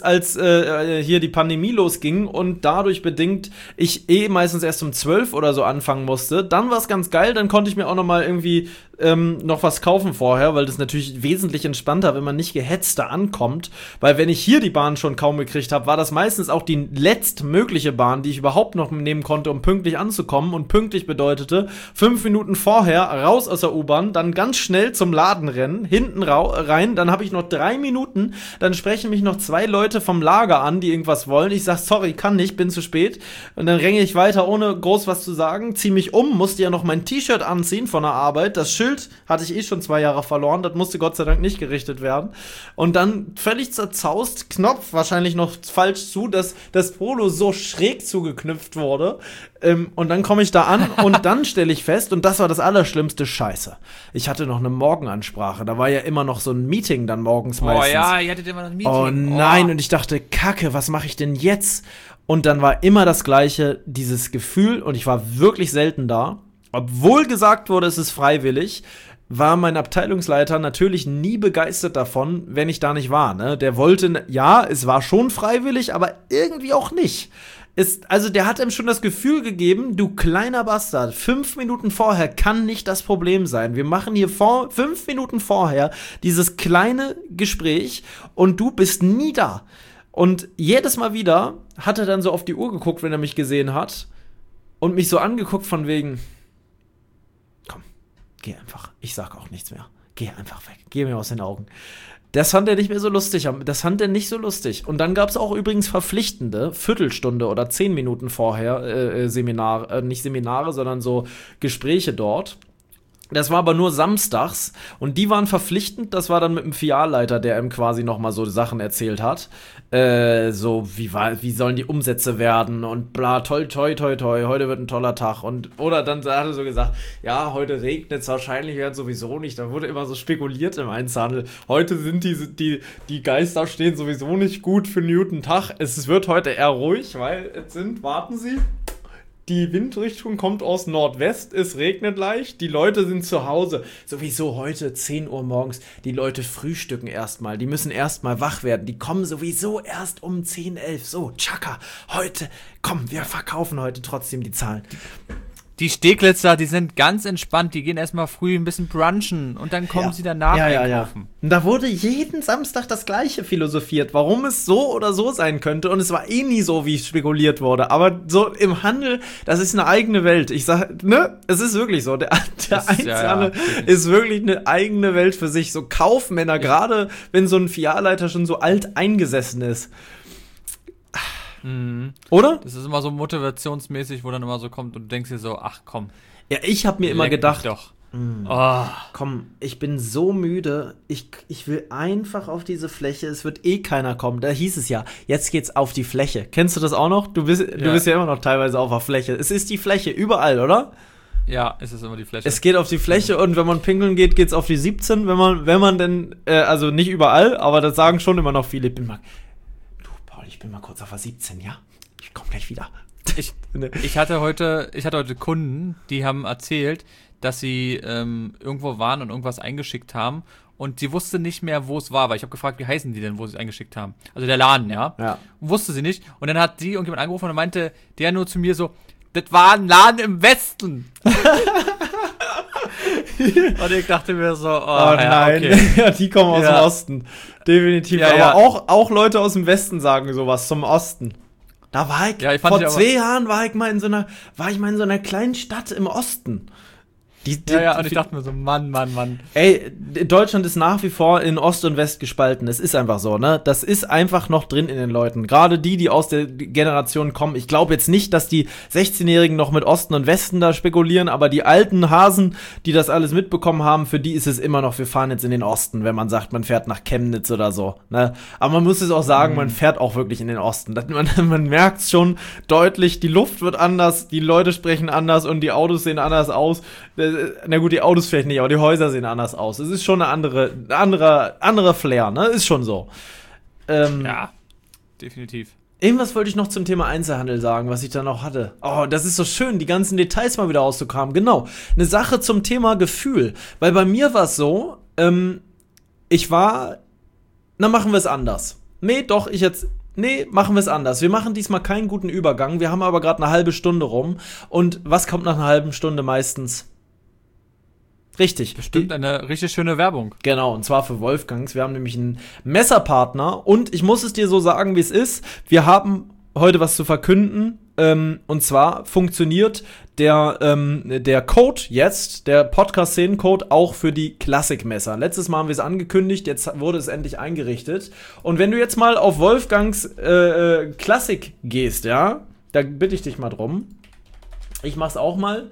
hier die Pandemie losging und dadurch bedingt ich meistens erst um 12 oder so anfangen musste. Dann war es ganz geil, dann konnte ich mir auch noch mal irgendwie noch was kaufen vorher, weil das natürlich wesentlich entspannter, wenn man nicht gehetzt da ankommt, weil wenn ich hier die Bahn schon kaum gekriegt habe, war das meistens auch die letztmögliche Bahn, die ich überhaupt noch nehmen konnte, um pünktlich anzukommen, und pünktlich bedeutete 5 Minuten vorher raus aus der U-Bahn, dann ganz schnell zum Laden rennen, hinten rein, dann habe ich noch 3 Minuten, dann sprechen mich noch 2 Leute vom Lager an, die irgendwas wollen, ich sag, sorry, kann nicht, bin zu spät, und dann renne ich weiter, ohne groß was zu sagen, zieh mich musste ja noch mein T-Shirt anziehen von der Arbeit, das Schild hatte ich schon 2 Jahre verloren, das musste Gott sei Dank nicht gerichtet werden. Und dann völlig zerzaust, Knopf wahrscheinlich noch falsch zu, dass das Polo so schräg zugeknüpft wurde. Und dann komme ich da an und dann stelle ich fest, und das war das Allerschlimmste, Scheiße. Ich hatte noch eine Morgenansprache, da war ja immer noch so ein Meeting dann morgens meistens. Oh ja, ihr hattet immer noch ein Meeting. Oh nein, und ich dachte, Kacke, was mache ich denn jetzt? Und dann war immer das Gleiche, dieses Gefühl, und ich war wirklich selten da. Obwohl gesagt wurde, es ist freiwillig, war mein Abteilungsleiter natürlich nie begeistert davon, wenn ich da nicht war. Ne? Der wollte, es war schon freiwillig, aber irgendwie auch nicht. Also der hat ihm schon das Gefühl gegeben, du kleiner Bastard, 5 Minuten vorher kann nicht das Problem sein. Wir machen hier 5 Minuten vorher dieses kleine Gespräch und du bist nie da. Und jedes Mal wieder hat er dann so auf die Uhr geguckt, wenn er mich gesehen hat, und mich so angeguckt von wegen, geh einfach. Ich sag auch nichts mehr. Geh einfach weg. Geh mir aus den Augen. Das fand er nicht mehr so lustig. Das fand er nicht so lustig. Und dann gab es auch übrigens verpflichtende Viertelstunde oder 10 Minuten vorher nicht Seminare, sondern so Gespräche dort. Das war aber nur samstags und die waren verpflichtend, das war dann mit dem Filialleiter, der ihm quasi nochmal so Sachen erzählt hat. So, wie sollen die Umsätze werden und bla, toll, toi, toi, toi, heute wird ein toller Tag. Oder dann hat er so gesagt, ja, heute regnet es wahrscheinlich werden sowieso nicht. Da wurde immer so spekuliert im Einzelhandel. Heute sind die Geister stehen sowieso nicht gut für einen guten Tag. Es wird heute eher ruhig, weil warten Sie. Die Windrichtung kommt aus Nordwest, es regnet leicht, die Leute sind zu Hause. Sowieso heute 10 Uhr morgens, die Leute frühstücken erstmal, die müssen erstmal wach werden, die kommen sowieso erst um 10, 11. So, tschakka, heute, komm, wir verkaufen heute trotzdem die Zahlen. Die Steglitzer, die sind ganz entspannt, die gehen erstmal früh ein bisschen brunchen und dann kommen sie danach einkaufen. Und da wurde jeden Samstag das Gleiche philosophiert, warum es so oder so sein könnte. Und es war eh nie so, wie spekuliert wurde. Aber so im Handel, das ist eine eigene Welt. Ich sag, ne, es ist wirklich so. Der Einzelhandel ist wirklich eine eigene Welt für sich. So Kaufmänner, gerade wenn so ein Filialleiter schon so alt eingesessen ist. Oder? Das ist immer so motivationsmäßig, wo dann immer so kommt und du denkst dir so, ach komm. Ja, ich habe mir immer gedacht, doch. Komm, ich bin so müde, ich will einfach auf diese Fläche, es wird eh keiner kommen. Da hieß es ja, jetzt geht's auf die Fläche. Kennst du das auch noch? Du bist ja immer noch teilweise auf der Fläche. Es ist die Fläche, überall, oder? Ja, es ist immer die Fläche. Es geht auf die Fläche und wenn man pinkeln geht, geht's auf die 17, wenn man denn, also nicht überall, aber das sagen schon immer noch viele. Ich bin mal kurz auf der 17, ja? Ich komme gleich wieder. Ich hatte heute Kunden, die haben erzählt, dass sie irgendwo waren und irgendwas eingeschickt haben und sie wusste nicht mehr, wo es war, weil ich habe gefragt, wie heißen die denn, wo sie es eingeschickt haben? Also der Laden, ja? Wusste sie nicht und dann hat sie irgendjemand angerufen und meinte der nur zu mir so, das war ein Laden im Westen. Und ich dachte mir so, nein, okay. Ja, die kommen aus dem Osten. Definitiv. Ja, aber auch Leute aus dem Westen sagen sowas zum Osten. Da war ich, vor 2 Jahren war ich mal in so einer kleinen Stadt im Osten. Und ich dachte mir so, Mann. Ey, Deutschland ist nach wie vor in Ost und West gespalten. Es ist einfach so, ne? Das ist einfach noch drin in den Leuten. Gerade die aus der Generation kommen. Ich glaube jetzt nicht, dass die 16-Jährigen noch mit Osten und Westen da spekulieren, aber die alten Hasen, die das alles mitbekommen haben, für die ist es immer noch, wir fahren jetzt in den Osten, wenn man sagt, man fährt nach Chemnitz oder so, ne? Aber man muss es auch sagen, man fährt auch wirklich in den Osten. Man merkt es schon deutlich, die Luft wird anders, die Leute sprechen anders und die Autos sehen anders aus. Na gut, die Autos vielleicht nicht, aber die Häuser sehen anders aus. Es ist schon eine andere Flair, ne? Ist schon so. Ja, definitiv. Irgendwas wollte ich noch zum Thema Einzelhandel sagen, was ich da noch hatte. Oh, das ist so schön, die ganzen Details mal wieder rauszukramen. Genau, eine Sache zum Thema Gefühl. Weil bei mir war es so, machen wir es anders. Machen wir es anders. Wir machen diesmal keinen guten Übergang. Wir haben aber gerade eine halbe Stunde rum. Und was kommt nach einer halben Stunde meistens? Richtig. Bestimmt eine richtig schöne Werbung. Genau, und zwar für Wolfgangs. Wir haben nämlich einen Messerpartner und ich muss es dir so sagen, wie es ist. Wir haben heute was zu verkünden. Und zwar funktioniert der Code jetzt, der Podcast-Szenen-Code, auch für die Klassikmesser. Letztes Mal haben wir es angekündigt, jetzt wurde es endlich eingerichtet. Und wenn du jetzt mal auf Wolfgangs Klassik gehst, ja, da bitte ich dich mal drum. Ich mach's auch mal.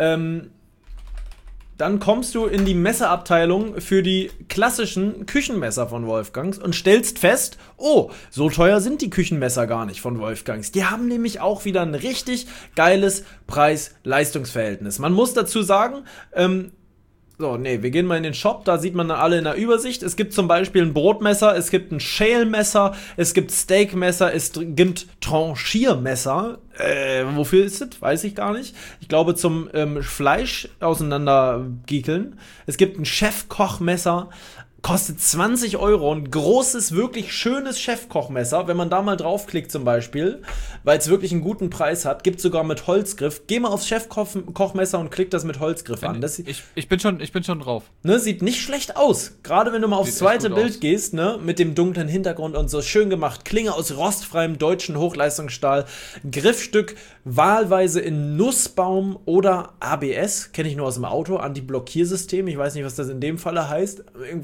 Dann kommst du in die Messerabteilung für die klassischen Küchenmesser von Wolfgangs und stellst fest, oh, so teuer sind die Küchenmesser gar nicht von Wolfgangs. Die haben nämlich auch wieder ein richtig geiles Preis-Leistungs-Verhältnis. Man muss dazu sagen, wir gehen mal in den Shop, da sieht man dann alle in der Übersicht. Es gibt zum Beispiel ein Brotmesser, es gibt ein Schälmesser, es gibt Steakmesser, es gibt Tranchiermesser. Wofür ist das? Weiß ich gar nicht. Ich glaube zum Fleisch auseinandergiekeln. Es gibt ein Chefkochmesser, kostet 20 €, ein großes, wirklich schönes Chefkochmesser, wenn man da mal draufklickt zum Beispiel, weil es wirklich einen guten Preis hat, gibt sogar mit Holzgriff. Geh mal aufs Chefkochmesser und klick das mit Holzgriff an. Ich bin schon drauf. Ne, sieht nicht schlecht aus. Gerade wenn du mal aufs zweite Bild gehst, ne, mit dem dunklen Hintergrund und so, schön gemacht. Klinge aus rostfreiem deutschen Hochleistungsstahl. Griffstück wahlweise in Nussbaum oder ABS, kenne ich nur aus dem Auto, Anti-Blockiersystem. Ich weiß nicht, was das in dem Falle heißt. Irgendwas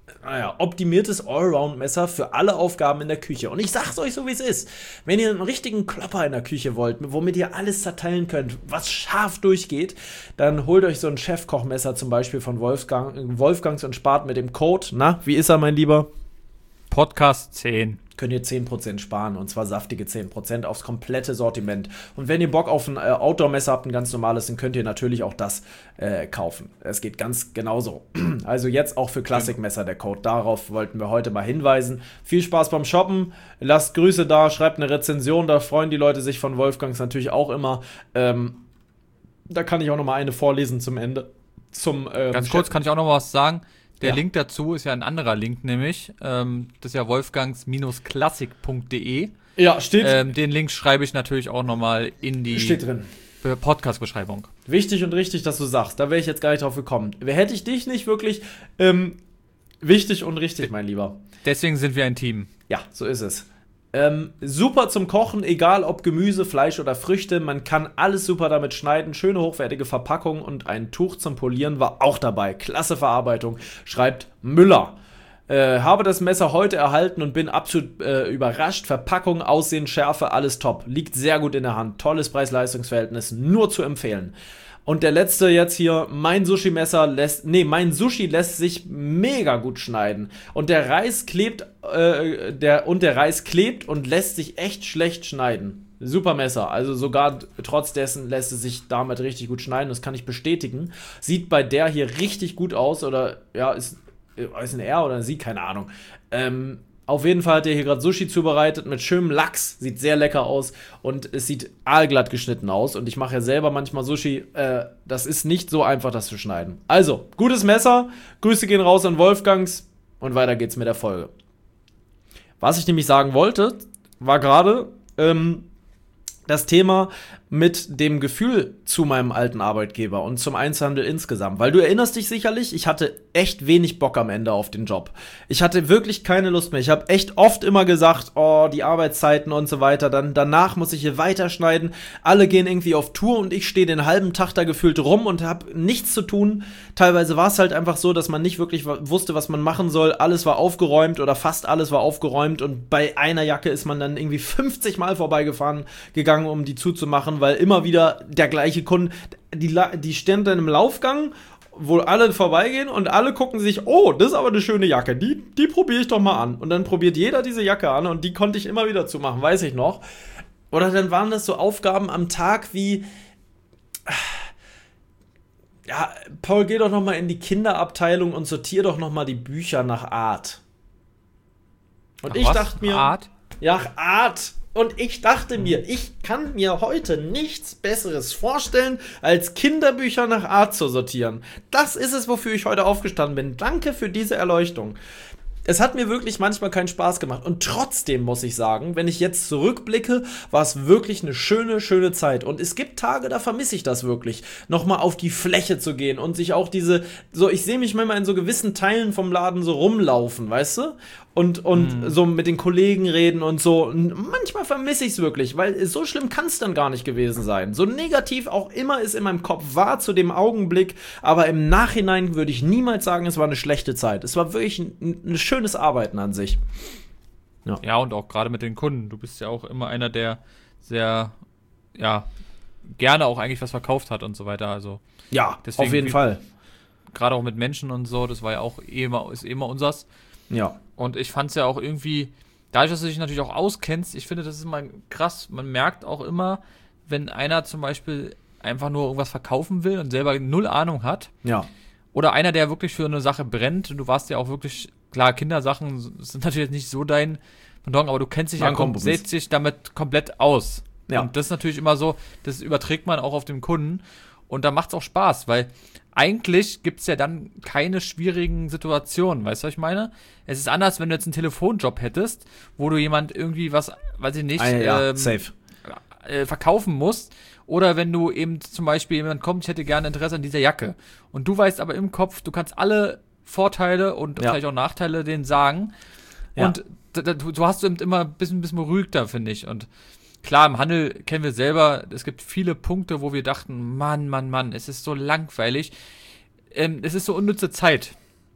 optimiertes Allround-Messer für alle Aufgaben in der Küche. Und ich sag's euch so, wie es ist. Wenn ihr einen richtigen Klopper in der Küche wollt, womit ihr alles zerteilen könnt, was scharf durchgeht, dann holt euch so ein Chefkochmesser zum Beispiel von Wolfgangs und spart mit dem Code, wie ist er, mein Lieber? Podcast 10. Könnt ihr 10% sparen, und zwar saftige 10% aufs komplette Sortiment. Und wenn ihr Bock auf ein Outdoor-Messer habt, ein ganz normales, dann könnt ihr natürlich auch das kaufen. Es geht ganz genauso. Also jetzt auch für Klassikmesser der Code. Darauf wollten wir heute mal hinweisen. Viel Spaß beim Shoppen, lasst Grüße da, schreibt eine Rezension, da freuen die Leute sich von Wolfgangs natürlich auch immer. Da kann ich auch noch mal eine vorlesen zum Ende. Ganz kurz kann ich auch noch was sagen. Der Link dazu ist ja ein anderer Link, nämlich, das ist ja wolfgangs-klassik.de. Ja, steht. Den Link schreibe ich natürlich auch nochmal in die Podcast-Beschreibung. Wichtig und richtig, dass du sagst. Da wäre ich jetzt gar nicht drauf gekommen. Hätte ich dich nicht wirklich wichtig und richtig, mein Lieber. Deswegen sind wir ein Team. Ja, so ist es. Super zum Kochen, egal ob Gemüse, Fleisch oder Früchte. Man kann alles super damit schneiden. Schöne hochwertige Verpackung und ein Tuch zum Polieren war auch dabei. Klasse Verarbeitung, schreibt Müller. Habe das Messer heute erhalten und bin absolut überrascht. Verpackung, Aussehen, Schärfe, alles top. Liegt sehr gut in der Hand. Tolles Preis-Leistungs-Verhältnis, nur zu empfehlen. Und der letzte jetzt hier, mein Sushi lässt sich mega gut schneiden. Und der Reis klebt, und lässt sich echt schlecht schneiden. Super Messer, also sogar trotz dessen lässt es sich damit richtig gut schneiden, das kann ich bestätigen. Sieht bei der hier richtig gut aus, oder ja, ist ein R oder ein Sie, keine Ahnung. Auf jeden Fall hat er hier gerade Sushi zubereitet mit schönem Lachs. Sieht sehr lecker aus und es sieht aalglatt geschnitten aus. Und ich mache ja selber manchmal Sushi. Das ist nicht so einfach, das zu schneiden. Also, gutes Messer. Grüße gehen raus an Wolfgangs. Und weiter geht's mit der Folge. Was ich nämlich sagen wollte, war gerade das Thema mit dem Gefühl zu meinem alten Arbeitgeber und zum Einzelhandel insgesamt. Weil du erinnerst dich sicherlich, ich hatte echt wenig Bock am Ende auf den Job. Ich hatte wirklich keine Lust mehr. Ich habe echt oft immer gesagt, oh, die Arbeitszeiten und so weiter. Dann danach muss ich hier weiterschneiden. Alle gehen irgendwie auf Tour und ich stehe den halben Tag da gefühlt rum und habe nichts zu tun. Teilweise war es halt einfach so, dass man nicht wirklich wusste, was man machen soll. Alles war aufgeräumt oder fast alles war aufgeräumt und bei einer Jacke ist man dann irgendwie 50 Mal gegangen, um die zuzumachen, weil immer wieder der gleiche Kunde, die stehen dann im Laufgang, wo alle vorbeigehen und alle gucken sich, oh, das ist aber eine schöne Jacke, die probiere ich doch mal an. Und dann probiert jeder diese Jacke an und die konnte ich immer wieder zumachen, weiß ich noch. Oder dann waren das so Aufgaben am Tag wie, ja, Paul, geh doch noch mal in die Kinderabteilung und sortier doch noch mal die Bücher nach Art. Und ich dachte mir, Art? Ja, Art. Und ich dachte mir, ich kann mir heute nichts Besseres vorstellen, als Kinderbücher nach Art zu sortieren. Das ist es, wofür ich heute aufgestanden bin. Danke für diese Erleuchtung. Es hat mir wirklich manchmal keinen Spaß gemacht. Und trotzdem muss ich sagen, wenn ich jetzt zurückblicke, war es wirklich eine schöne, schöne Zeit. Und es gibt Tage, da vermisse ich das wirklich. Nochmal auf die Fläche zu gehen und sich auch ich sehe mich manchmal in so gewissen Teilen vom Laden so rumlaufen, weißt du? Und so mit den Kollegen reden und so. Und manchmal vermisse ich es wirklich, weil so schlimm kann es dann gar nicht gewesen sein. So negativ auch immer es in meinem Kopf war zu dem Augenblick, aber im Nachhinein würde ich niemals sagen, es war eine schlechte Zeit. Es war wirklich ein schönes Arbeiten an sich. Ja, und auch gerade mit den Kunden. Du bist ja auch immer einer, der sehr, ja, gerne auch eigentlich was verkauft hat und so weiter. Also ja, auf jeden Fall. Gerade auch mit Menschen und so, das war ja auch ist immer unsers. Ja. Und ich fand es ja auch irgendwie, dadurch, dass du dich natürlich auch auskennst, ich finde, das ist immer krass. Man merkt auch immer, wenn einer zum Beispiel einfach nur irgendwas verkaufen will und selber null Ahnung hat. Ja. Oder einer, der wirklich für eine Sache brennt. Du warst ja auch wirklich, klar, Kindersachen sind natürlich nicht so dein Pendant, aber du kennst dich setzt dich damit komplett aus. Ja. Und das ist natürlich immer so, das überträgt man auch auf den Kunden. Und da macht es auch Spaß, weil eigentlich gibt es ja dann keine schwierigen Situationen, weißt du, was ich meine? Es ist anders, wenn du jetzt einen Telefonjob hättest, wo du jemand irgendwie was, weiß ich nicht, safe. Verkaufen musst. Oder wenn du eben zum Beispiel jemand kommt, ich hätte gerne Interesse an dieser Jacke. Und du weißt aber im Kopf, du kannst alle Vorteile und vielleicht auch Nachteile denen sagen. Ja. Und du hast eben immer ein bisschen beruhigter, finde ich. Und klar, im Handel kennen wir selber, es gibt viele Punkte, wo wir dachten, Mann, es ist so langweilig. Es ist so unnütze Zeit.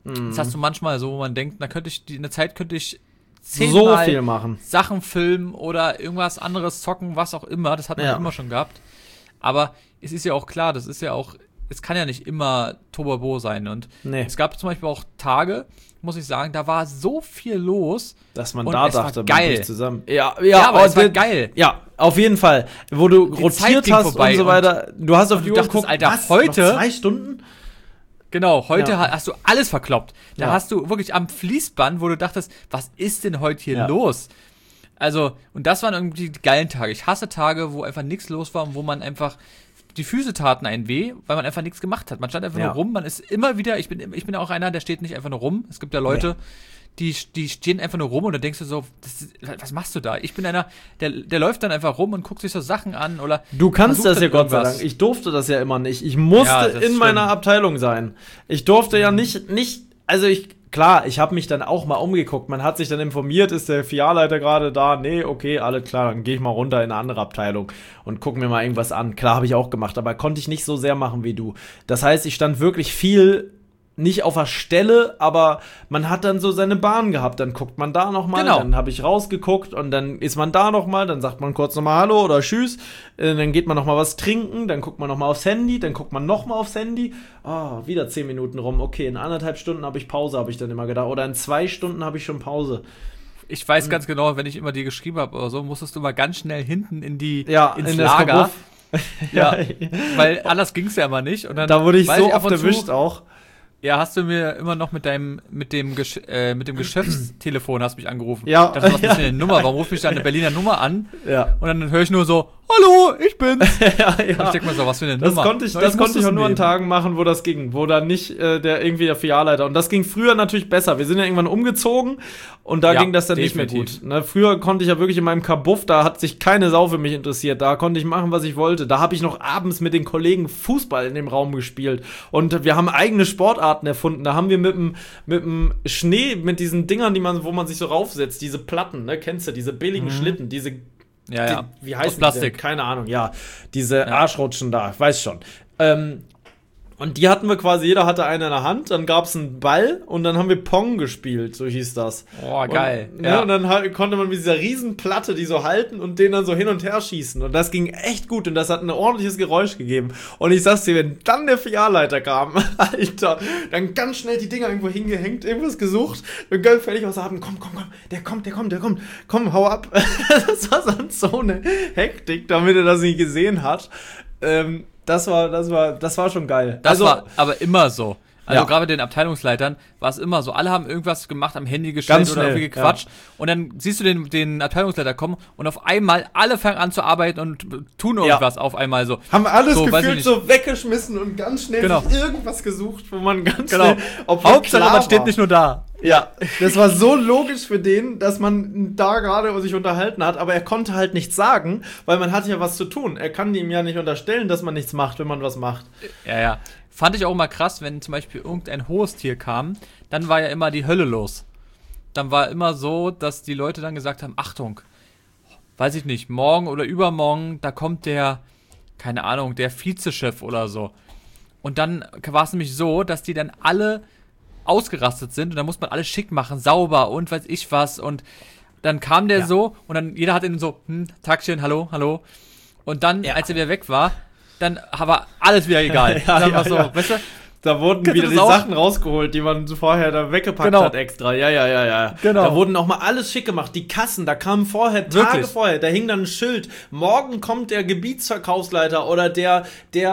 Das hast du manchmal so, wo man denkt, in der Zeit könnte ich so 10-mal viel machen. Sachen filmen oder irgendwas anderes zocken, was auch immer. Das hat man immer schon gehabt. Aber es ist ja auch klar, es kann ja nicht immer Tohuwabohu sein. Und es gab zum Beispiel auch Tage, muss ich sagen, da war so viel los. Dass man und da es war dachte, geil. man bricht zusammen. Ja, aber es war geil. Ja, auf jeden Fall. Wo du Die rotiert Zeit ging hast vorbei und so weiter. Du hast auf die Uhr dachtest, geguckt, Alter, was? heute? Noch 2 Stunden? Genau, heute hast du alles verkloppt. Da Ja. hast du wirklich am Fließband, wo du dachtest, was ist denn heute hier Ja. los? Also, und das waren irgendwie die geilen Tage. Ich hasse Tage, wo einfach nichts los war und wo man einfach, die Füße taten einen weh, weil man einfach nichts gemacht hat. Man stand einfach nur rum, man ist immer wieder, ich bin auch einer, der steht nicht einfach nur rum. Es gibt ja Leute, die stehen einfach nur rum und dann denkst du so, was machst du da? Ich bin einer, der läuft dann einfach rum und guckt sich so Sachen an oder Du kannst versucht das ja dann Gott sei irgendwas. Dank. Ich durfte das ja immer nicht. Ich musste das in ist meiner schlimm. Abteilung sein. Ich durfte ja nicht, also ich habe mich dann auch mal umgeguckt. Man hat sich dann informiert, ist der Filialleiter gerade da? Nee, okay, alles klar, dann gehe ich mal runter in eine andere Abteilung und guck mir mal irgendwas an. Klar, habe ich auch gemacht, aber konnte ich nicht so sehr machen wie du. Das heißt, ich stand wirklich viel nicht auf der Stelle, aber man hat dann so seine Bahn gehabt. Dann guckt man da nochmal, Genau. dann habe ich rausgeguckt und dann ist man da nochmal, dann sagt man kurz nochmal Hallo oder Tschüss, dann geht man nochmal was trinken, dann guckt man nochmal aufs Handy, dann guckt man nochmal aufs Handy, wieder 10 Minuten rum, okay, in 1,5 Stunden habe ich Pause, habe ich dann immer gedacht, oder in 2 Stunden habe ich schon Pause. Ich weiß ganz genau, wenn ich immer dir geschrieben habe oder so, musstest du mal ganz schnell hinten ins in das Lager. Kabuff. Ja, weil anders ging's ja immer nicht. Und dann Da wurde ich weiß so ab oft und zu, erwischt auch. Ja, hast du mir immer noch mit dem Geschäftstelefon hast mich angerufen. Ja. Ich dachte, was ist denn eine Nummer? Warum ruft mich da eine Berliner Nummer an? Ja. Und dann höre ich nur so, hallo, ich bin's. ja. Und ich denke mir so, was für eine Das Nummer. konnte ich auch nur an Tagen machen, wo das ging, wo dann nicht der Filialleiter. Und das ging früher natürlich besser. Wir sind ja irgendwann umgezogen und da ging das dann definitiv. nicht mehr gut. Ne, früher konnte ich ja wirklich in meinem Kabuff, da hat sich keine Sau für mich interessiert. Da konnte ich machen, was ich wollte. Da habe ich noch abends mit den Kollegen Fußball in dem Raum gespielt. Und wir haben eigene Sportarten erfunden. Da haben wir mit dem Schnee, mit diesen Dingern, wo man sich so raufsetzt, diese Platten, ne, kennst du, diese billigen Schlitten, diese Ja. wie heißt Aus Plastik. Keine Ahnung, ja. Diese Arschrutschen da, weiß schon. Und die hatten wir quasi, jeder hatte eine in der Hand, dann gab es einen Ball und dann haben wir Pong gespielt, so hieß das. Oh, geil. Und dann konnte man mit dieser riesen Platte die so halten und den dann so hin und her schießen. Und das ging echt gut und das hat ein ordentliches Geräusch gegeben. Und ich sag's dir, wenn dann der Filialleiter kam, Alter, dann ganz schnell die Dinger irgendwo hingehängt, irgendwas gesucht und ganz fertig aus Atem, komm, der kommt, komm, hau ab. Das war so eine Hektik, damit er das nicht gesehen hat. Das war schon geil. Das war aber immer so. Also Ja. gerade bei den Abteilungsleitern war es immer so. Alle haben irgendwas gemacht, am Handy gestellt Ganz oder schnell, irgendwie gequatscht. Und dann siehst du den Abteilungsleiter kommen und auf einmal alle fangen an zu arbeiten und tun irgendwas auf einmal so. Haben alles So, weiß ich gefühlt nicht. so weggeschmissen und ganz schnell Genau. sich irgendwas gesucht, wo man ganz Genau. schnell, obwohl Hauptsache, klar man steht war. nicht nur da. Ja, das war so logisch für den, dass man da gerade sich unterhalten hat, aber er konnte halt nichts sagen, weil man hatte ja was zu tun. Er kann ihm ja nicht unterstellen, dass man nichts macht, wenn man was macht. Ja. Fand ich auch immer krass, wenn zum Beispiel irgendein hohes Tier kam, dann war ja immer die Hölle los. Dann war immer so, dass die Leute dann gesagt haben, Achtung, weiß ich nicht, morgen oder übermorgen, da kommt der, keine Ahnung, der Vizechef oder so. Und dann war es nämlich so, dass die dann alle ausgerastet sind und dann muss man alles schick machen, sauber und weiß ich was. Und dann kam der so und dann jeder hat ihn so, Tagchen, hallo. Und dann, als er wieder weg war, dann war alles wieder egal. Dann war so, weißt du? Da wurden Kennst du wieder die das auch? Sachen rausgeholt, die man vorher da weggepackt Genau. hat extra. Ja. Genau. Da wurden auch mal alles schick gemacht. Die Kassen, da kamen vorher, Tage Wirklich? vorher, da hing dann ein Schild. Morgen kommt der Gebietsverkaufsleiter oder der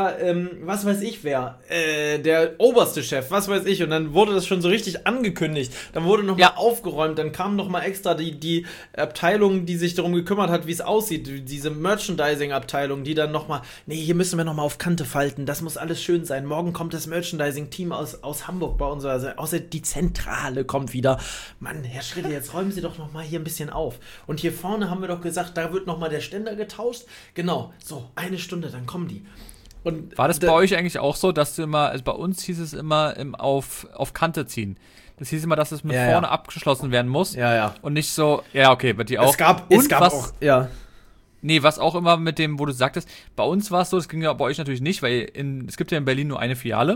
was weiß ich wer, der oberste Chef, was weiß ich. Und dann wurde das schon so richtig angekündigt. Dann wurde nochmal aufgeräumt. Dann kam nochmal extra die Abteilung, die sich darum gekümmert hat, wie es aussieht. Diese Merchandising-Abteilung, die dann nochmal, nee, hier müssen wir nochmal auf Kante falten. Das muss alles schön sein. Morgen kommt das Merchandising-Team aus Hamburg bei uns, also außer die Zentrale kommt wieder. Mann, Herr Schritte, jetzt räumen Sie doch nochmal hier ein bisschen auf. Und hier vorne haben wir doch gesagt, da wird nochmal der Ständer getauscht. Genau, so, 1 Stunde, dann kommen die. Und War das bei euch eigentlich auch so, dass du immer, also bei uns hieß es immer auf Kante ziehen. Das hieß immer, dass es mit vorne abgeschlossen werden muss. Ja. Und nicht so, ja, okay, bei dir auch. Es gab was, auch, ja. Nee, was auch immer mit dem, wo du sagtest, bei uns war es so, das ging ja bei euch natürlich nicht, weil es gibt ja in Berlin nur eine Filiale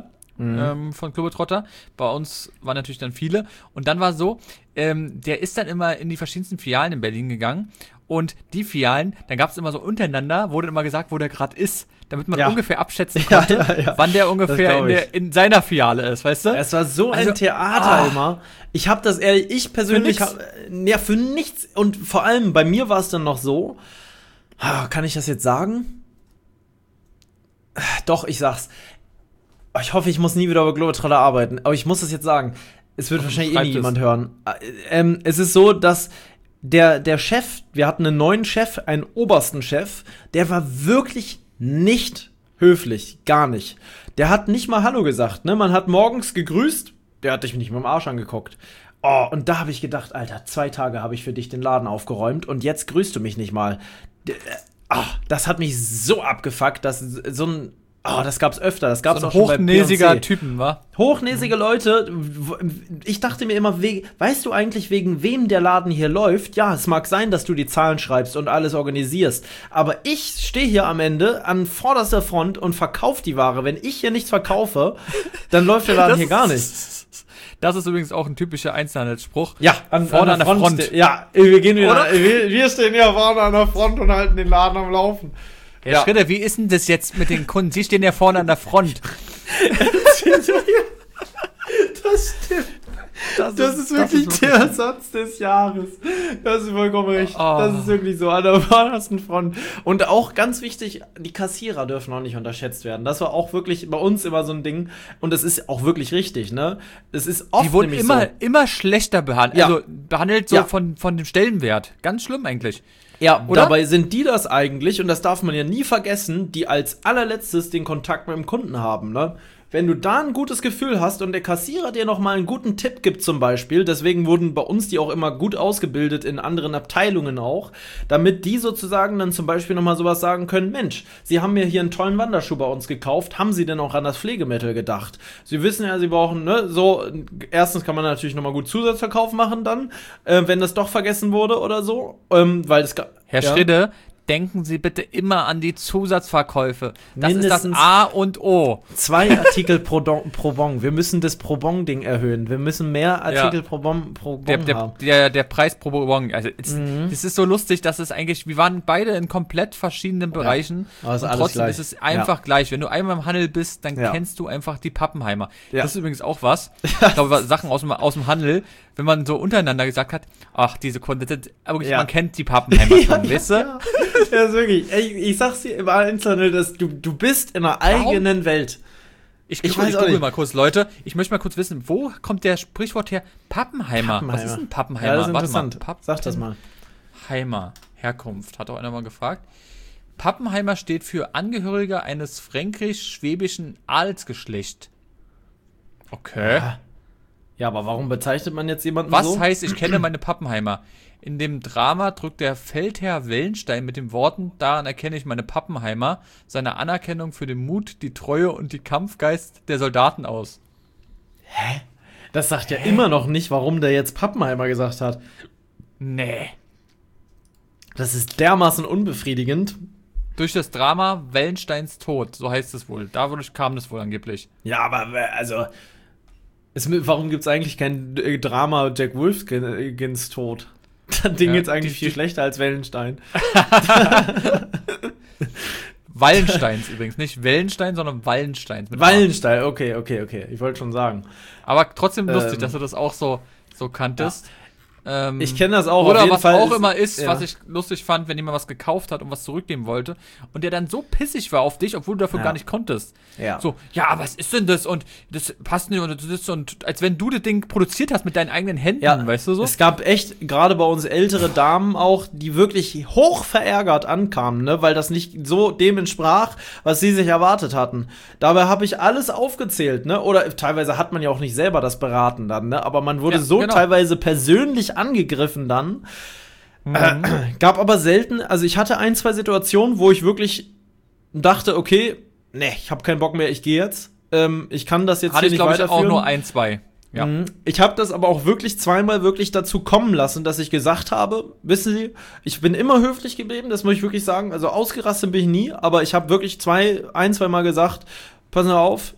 von Globetrotter. Bei uns waren natürlich dann viele. Und dann war so, der ist dann immer in die verschiedensten Filialen in Berlin gegangen. Und die Filialen, dann gab es immer so untereinander, wurde immer gesagt, wo der gerade ist, damit man ungefähr abschätzen konnte, wann der ungefähr in seiner Filiale ist, weißt du? Es war so ein Theater immer. Ich habe das ehrlich, ich persönlich, für nichts. Und vor allem bei mir war es dann noch so, kann ich das jetzt sagen? Doch, ich sag's. Ich hoffe, ich muss nie wieder über Globetrotter arbeiten, aber ich muss das jetzt sagen. Es wird wahrscheinlich nie jemand hören. Es ist so, dass der Chef, wir hatten einen neuen Chef, einen obersten Chef, der war wirklich nicht höflich, gar nicht. Der hat nicht mal Hallo gesagt, ne? Man hat morgens gegrüßt, der hat dich nicht mit dem Arsch angeguckt. Oh, und da habe ich gedacht, Alter, 2 Tage habe ich für dich den Laden aufgeräumt und jetzt grüßt du mich nicht mal. Das hat mich so abgefuckt, dass so ein das gab's öfter, das gab's so auch schon bei hochnäsiger Typen, wa? Hochnäsige Leute, ich dachte mir immer, weißt du eigentlich, wegen wem der Laden hier läuft? Ja, es mag sein, dass du die Zahlen schreibst und alles organisierst, aber ich stehe hier am Ende an vorderster Front und verkaufe die Ware. Wenn ich hier nichts verkaufe, dann läuft der Laden hier gar nicht. Das ist übrigens auch ein typischer Einzelhandelsspruch. Ja, vorne an der Front. Ja, wir gehen wieder. Wir stehen hier vorne an der Front und halten den Laden am Laufen. Herr Schritter, wie ist denn das jetzt mit den Kunden? Sie stehen ja vorne an der Front. Das stimmt. Das ist wirklich der Satz des Jahres. Das ist vollkommen recht. Das ist wirklich so, an der vordersten Front. Und auch ganz wichtig, die Kassierer dürfen auch nicht unterschätzt werden. Das war auch wirklich bei uns immer so ein Ding. Und das ist auch wirklich richtig, ne? Es ist oft die wurden immer schlechter behandelt. Ja. Also behandelt so von dem Stellenwert. Ganz schlimm eigentlich. Ja, oder? Dabei sind die das eigentlich, und das darf man ja nie vergessen, die als allerletztes den Kontakt mit dem Kunden haben, ne? Wenn du da ein gutes Gefühl hast und der Kassierer dir nochmal einen guten Tipp gibt zum Beispiel, deswegen wurden bei uns die auch immer gut ausgebildet in anderen Abteilungen auch, damit die sozusagen dann zum Beispiel nochmal sowas sagen können, Mensch, Sie haben mir hier einen tollen Wanderschuh bei uns gekauft, haben Sie denn auch an das Pflegemittel gedacht? Sie wissen ja, Sie brauchen, ne, so, erstens kann man natürlich nochmal gut Zusatzverkauf machen dann, wenn das doch vergessen wurde oder so, weil es Herr Schridde, denken Sie bitte immer an die Zusatzverkäufe. Das mindestens ist das A und O. 2 Artikel pro Bon. Wir müssen das pro Bon-Ding erhöhen. Wir müssen mehr Artikel pro Bon haben. Der Preis pro Bon. Also das ist so lustig, dass es eigentlich, wir waren beide in komplett verschiedenen Bereichen. Aber und trotzdem ist es einfach gleich. Wenn du einmal im Handel bist, dann kennst du einfach die Pappenheimer. Ja. Das ist übrigens auch was. Ich glaube, Sachen aus dem Handel, wenn man so untereinander gesagt hat, ach, diese Kunden, man kennt die Pappenheimer schon, weißt du? Ja, ist wirklich. Ich sag's dir im Einzelnen, dass du bist in einer eigenen Welt. Ich google mal kurz, Leute. Ich möchte mal kurz wissen, wo kommt der Sprichwort her? Pappenheimer. Was ist ein Pappenheimer? Ja, das ist interessant. Sag das mal. Pappenheimer. Herkunft. Hat auch einer mal gefragt. Pappenheimer steht für Angehöriger eines fränkisch-schwäbischen Adelsgeschlecht. Okay. Ja, aber warum bezeichnet man jetzt jemanden so? Was heißt, ich kenne meine Pappenheimer? In dem Drama drückt der Feldherr Wellenstein mit den Worten, daran erkenne ich meine Pappenheimer, seine Anerkennung für den Mut, die Treue und die Kampfgeist der Soldaten aus. Hä? Das sagt ja immer noch nicht, warum der jetzt Pappenheimer gesagt hat. Nee. Das ist dermaßen unbefriedigend. Durch das Drama Wellensteins Tod, so heißt es wohl. Dadurch kam das wohl angeblich. Ja, aber also... warum gibt's eigentlich kein Drama Jack Wolfskins Tod? Das Ding ist eigentlich viel schlechter als Wellenstein. Wallensteins übrigens, nicht Wellenstein, sondern Wallensteins. Wallenstein, okay. Ich wollte schon sagen. Aber trotzdem lustig, dass du das auch so kanntest. Ja. Ich kenne das auch. Oder auf jeden was Fall auch immer ist, was ich lustig fand, wenn jemand was gekauft hat und was zurückgeben wollte und der dann so pissig war auf dich, obwohl du dafür gar nicht konntest. Ja. So, ja, was ist denn das? Und das passt nicht und das ist und als wenn du das Ding produziert hast mit deinen eigenen Händen, weißt du so? Es gab echt, gerade bei uns ältere Damen auch, die wirklich hoch verärgert ankamen, ne, weil das nicht so dem entsprach, was sie sich erwartet hatten. Dabei habe ich alles aufgezählt, ne, oder teilweise hat man ja auch nicht selber das beraten dann, ne, aber man wurde teilweise persönlich angegriffen dann. Gab aber selten, also ich hatte 1, 2 Situationen, wo ich wirklich dachte, okay, ne, ich habe keinen Bock mehr, ich gehe jetzt. Ich kann das jetzt hier nicht weiterführen. Hatte ich, glaube ich, auch nur 1, 2. Ja. Ich habe das aber auch wirklich zweimal wirklich dazu kommen lassen, dass ich gesagt habe, wissen Sie, ich bin immer höflich geblieben, das muss ich wirklich sagen, also ausgerastet bin ich nie, aber ich habe wirklich 1, 2 Mal gesagt, passen Sie auf,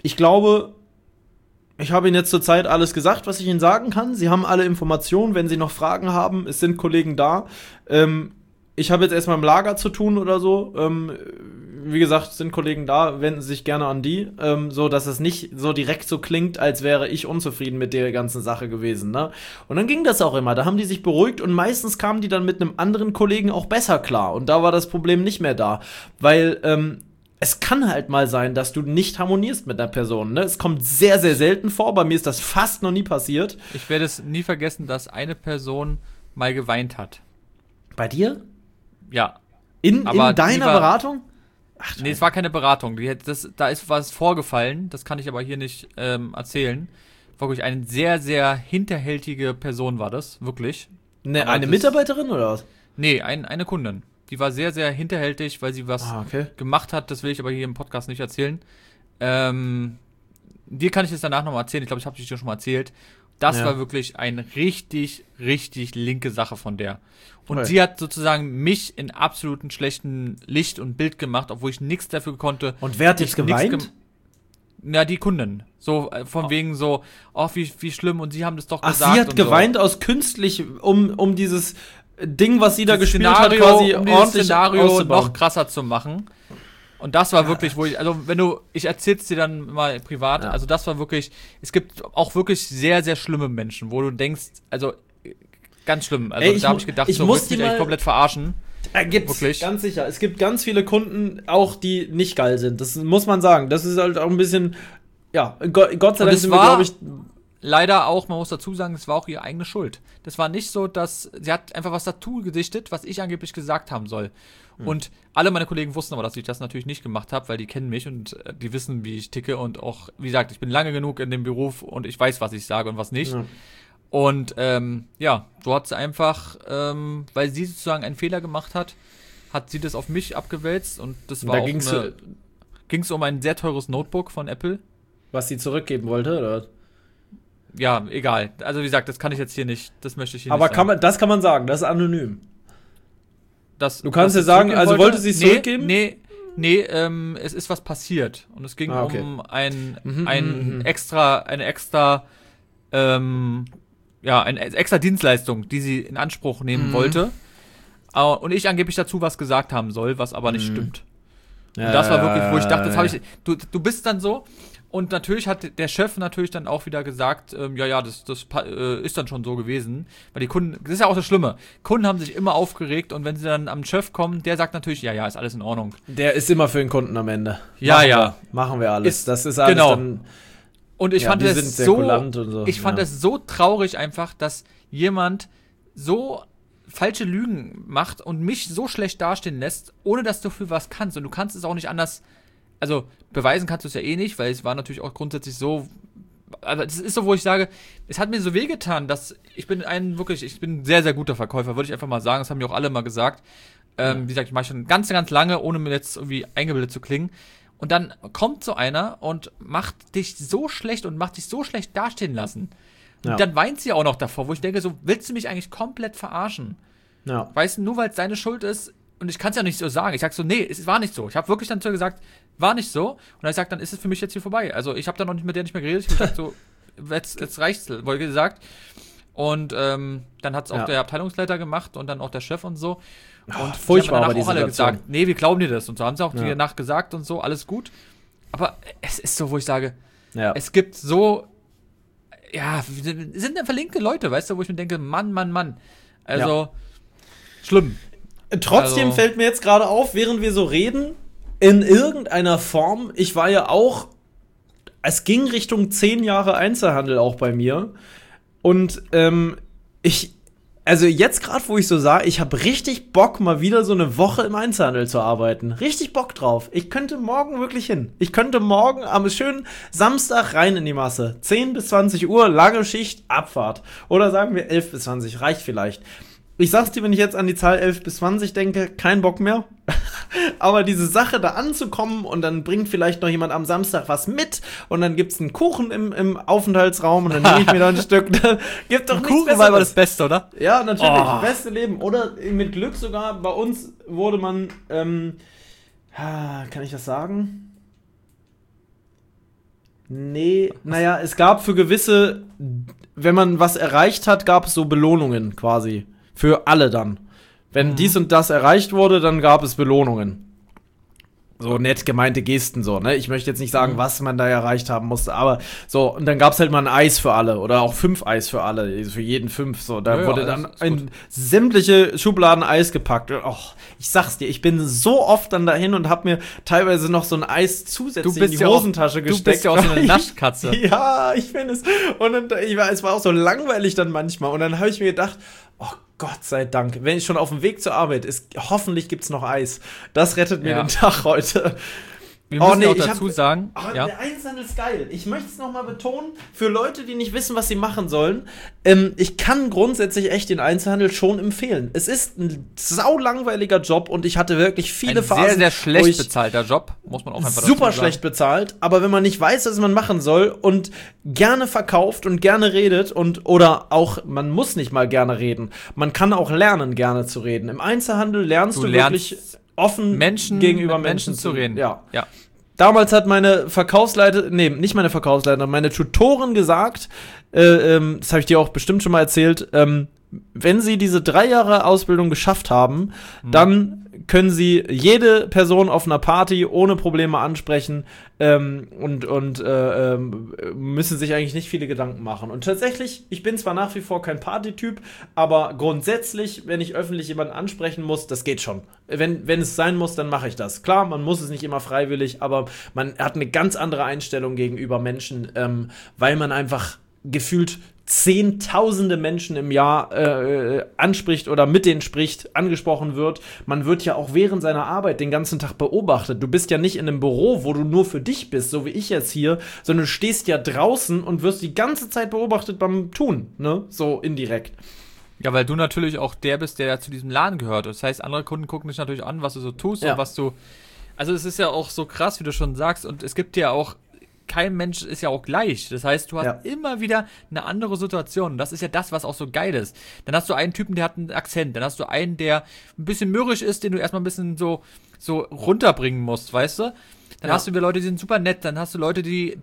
ich glaube, ich habe Ihnen jetzt zurzeit alles gesagt, was ich Ihnen sagen kann. Sie haben alle Informationen, wenn Sie noch Fragen haben. Es sind Kollegen da. Ich habe jetzt erstmal im Lager zu tun oder so. Wie gesagt, sind Kollegen da, wenden Sie sich gerne an die. So, dass es nicht so direkt so klingt, als wäre ich unzufrieden mit der ganzen Sache gewesen. Ne? Und dann ging das auch immer. Da haben die sich beruhigt und meistens kamen die dann mit einem anderen Kollegen auch besser klar. Und da war das Problem nicht mehr da. Weil, es kann halt mal sein, dass du nicht harmonierst mit einer Person. Ne? Es kommt sehr, sehr selten vor. Bei mir ist das fast noch nie passiert. Ich werde es nie vergessen, dass eine Person mal geweint hat. Bei dir? Ja. In deiner Beratung? Ach, nee, es war keine Beratung. Da ist was vorgefallen. Das kann ich aber hier nicht erzählen. Wirklich eine sehr, sehr hinterhältige Person war das. Wirklich. Ne, eine Mitarbeiterin oder was? Nee, eine Kundin. Die war sehr, sehr hinterhältig, weil sie was gemacht hat. Das will ich aber hier im Podcast nicht erzählen. Dir kann ich es danach nochmal erzählen. Ich glaube, ich habe dir schon mal erzählt. Das war wirklich eine richtig, richtig linke Sache von der. Und sie hat sozusagen mich in absoluten schlechten Licht und Bild gemacht, obwohl ich nichts dafür konnte. Und wer hat jetzt geweint? Die Kundin. So, von wegen so, wie schlimm, und sie haben das doch gesagt. Ach, sie hat geweint aus künstlich, um dieses Ding, was sie da gespielt hat, quasi ordentlich Szenario noch krasser zu machen. Und das war wirklich, ich erzähl's dir dann mal privat, also das war wirklich, es gibt auch wirklich sehr, sehr schlimme Menschen, wo du denkst, also ganz schlimm, also da habe ich gedacht, so willst du mich eigentlich komplett verarschen. Gibt's, wirklich? Ganz sicher. Es gibt ganz viele Kunden, auch die nicht geil sind, das muss man sagen. Das ist halt auch ein bisschen, Gott sei Dank sind wir, glaube ich, leider auch, man muss dazu sagen, es war auch ihre eigene Schuld. Das war nicht so, dass sie hat einfach was dazu gedichtet, was ich angeblich gesagt haben soll. Und alle meine Kollegen wussten aber, dass ich das natürlich nicht gemacht habe, weil die kennen mich und die wissen, wie ich ticke. Und auch, wie gesagt, ich bin lange genug in dem Beruf und ich weiß, was ich sage und was nicht. Ja. Und so hat sie einfach, weil sie sozusagen einen Fehler gemacht hat sie das auf mich abgewälzt. Und das war ging es um ein sehr teures Notebook von Apple. Was sie zurückgeben wollte, oder? Ja, egal. Also wie gesagt, das kann ich jetzt hier nicht, das möchte ich hier nicht sagen. Aber das kann man sagen, das ist anonym. Du kannst ja sagen, also wollte sie es zurückgeben? Nee, es ist was passiert. Und es ging um eine extra Dienstleistung, die sie in Anspruch nehmen wollte. Und ich angeblich dazu was gesagt haben soll, was aber nicht stimmt. Und das war wirklich, wo ich dachte, das habe ich. Du bist dann so. Und natürlich hat der Chef dann auch wieder gesagt, das ist dann schon so gewesen. Weil die Kunden, das ist ja auch das Schlimme, Kunden haben sich immer aufgeregt und wenn sie dann am Chef kommen, der sagt natürlich, ist alles in Ordnung. Der ist immer für den Kunden am Ende. Machen wir alles. Das ist alles dann. Und ich fand es so traurig einfach, dass jemand so falsche Lügen macht und mich so schlecht dastehen lässt, ohne dass du für was kannst. Und du kannst es auch nicht anders. Also, beweisen kannst du es ja eh nicht, weil es war natürlich auch grundsätzlich so, also das ist so, wo ich sage, es hat mir so wehgetan, dass ich bin ein sehr, sehr guter Verkäufer, würde ich einfach mal sagen, das haben mir auch alle mal gesagt. Wie gesagt, ich mache schon ganz, ganz lange, ohne mir jetzt irgendwie eingebildet zu klingen. Und dann kommt so einer und macht dich so schlecht und macht dich so schlecht dastehen lassen. Und dann weint sie auch noch davor, wo ich denke, so, willst du mich eigentlich komplett verarschen? Ja. Weißt du, nur weil es deine Schuld ist, und ich kann es ja nicht so sagen. Ich sag so, nee, es war nicht so. Ich habe wirklich dann zu ihr gesagt, war nicht so. Und dann ich gesagt, dann ist es für mich jetzt hier vorbei. Also ich habe dann noch nicht mit der nicht mehr geredet. Ich habe gesagt, so, jetzt reicht's, wurde gesagt. Und dann hat es auch der Abteilungsleiter gemacht und dann auch der Chef und so. Und furchtbar, aber die auch alle gesagt, nee, wir glauben dir das. Und so haben sie auch danach gesagt und so, alles gut. Aber es ist so, wo ich sage, es gibt so, sind dann verlinkte Leute, weißt du, wo ich mir denke, Mann. Also, schlimm. Trotzdem fällt mir jetzt gerade auf, während wir so reden, in irgendeiner Form, ich war ja auch, es ging Richtung 10 Jahre Einzelhandel auch bei mir. Und also jetzt gerade, wo ich so sah, ich habe richtig Bock, mal wieder so eine Woche im Einzelhandel zu arbeiten. Richtig Bock drauf. Ich könnte morgen wirklich hin. Ich könnte morgen am schönen Samstag rein in die Masse. 10 bis 20 Uhr, lange Schicht, Abfahrt. Oder sagen wir 11 bis 20, reicht vielleicht. Ich sag's dir, wenn ich jetzt an die Zahl 11 bis 20 denke, kein Bock mehr. Aber diese Sache, da anzukommen und dann bringt vielleicht noch jemand am Samstag was mit und dann gibt's einen Kuchen im Aufenthaltsraum und dann nehme ich mir da ein Stück. Gibt doch nichts Kuchen war aber das Beste, oder? Ja, natürlich. Beste Leben. Oder mit Glück sogar, bei uns wurde man, kann ich das sagen? Nee, naja, es gab für gewisse, wenn man was erreicht hat, gab es so Belohnungen quasi. Für alle dann. Wenn dies und das erreicht wurde, dann gab es Belohnungen. So nett gemeinte Gesten so, ne? Ich möchte jetzt nicht sagen, was man da erreicht haben musste, aber so, und dann gab's halt mal ein Eis für alle oder auch 5 Eis für alle, für jeden 5, so. Da wurde dann in sämtliche Schubladen Eis gepackt. Und, ich sag's dir, ich bin so oft dann dahin und hab mir teilweise noch so ein Eis zusätzlich in die Hosentasche gesteckt. Du bist ja auch so eine Naschkatze. Ja, ich finde es. Und dann, es war auch so langweilig dann manchmal. Und dann habe ich mir gedacht, oh Gott sei Dank, wenn ich schon auf dem Weg zur Arbeit ist, hoffentlich gibt's noch Eis. Das rettet mir den Tag heute. Wir müssen auch dazu sagen, der Einzelhandel ist geil. Ich möchte es nochmal betonen, für Leute, die nicht wissen, was sie machen sollen, ich kann grundsätzlich echt den Einzelhandel schon empfehlen. Es ist ein saulangweiliger Job und ich hatte wirklich viele Phasen. Sehr, sehr schlecht bezahlter Job, muss man auch einfach dazu sagen. Super schlecht bezahlt, aber wenn man nicht weiß, was man machen soll und gerne verkauft und gerne redet oder auch, man muss nicht mal gerne reden, man kann auch lernen, gerne zu reden. Im Einzelhandel lernst du wirklich offen gegenüber Menschen zu reden. Ja. Damals hat meine meine Tutorin gesagt, das habe ich dir auch bestimmt schon mal erzählt, wenn sie diese 3 Jahre Ausbildung geschafft haben, dann können sie jede Person auf einer Party ohne Probleme ansprechen und müssen sich eigentlich nicht viele Gedanken machen. Und tatsächlich, ich bin zwar nach wie vor kein Partytyp, aber grundsätzlich, wenn ich öffentlich jemanden ansprechen muss, das geht schon. Wenn es sein muss, dann mache ich das. Klar, man muss es nicht immer freiwillig, aber man hat eine ganz andere Einstellung gegenüber Menschen, weil man einfach gefühlt Zehntausende Menschen im Jahr anspricht oder mit denen spricht, angesprochen wird. Man wird ja auch während seiner Arbeit den ganzen Tag beobachtet. Du bist ja nicht in einem Büro, wo du nur für dich bist, so wie ich jetzt hier, sondern du stehst ja draußen und wirst die ganze Zeit beobachtet beim Tun, ne? So indirekt. Ja, weil du natürlich auch der bist, der zu diesem Laden gehört. Das heißt, andere Kunden gucken dich natürlich an, was du so tust und was du... Also es ist ja auch so krass, wie du schon sagst, und es gibt ja auch kein Mensch ist ja auch gleich. Das heißt, du hast immer wieder eine andere Situation. Und das ist ja das, was auch so geil ist. Dann hast du einen Typen, der hat einen Akzent. Dann hast du einen, der ein bisschen mürrisch ist, den du erstmal ein bisschen so runterbringen musst, weißt du? Dann hast du wieder Leute, die sind super nett. Dann hast du Leute, die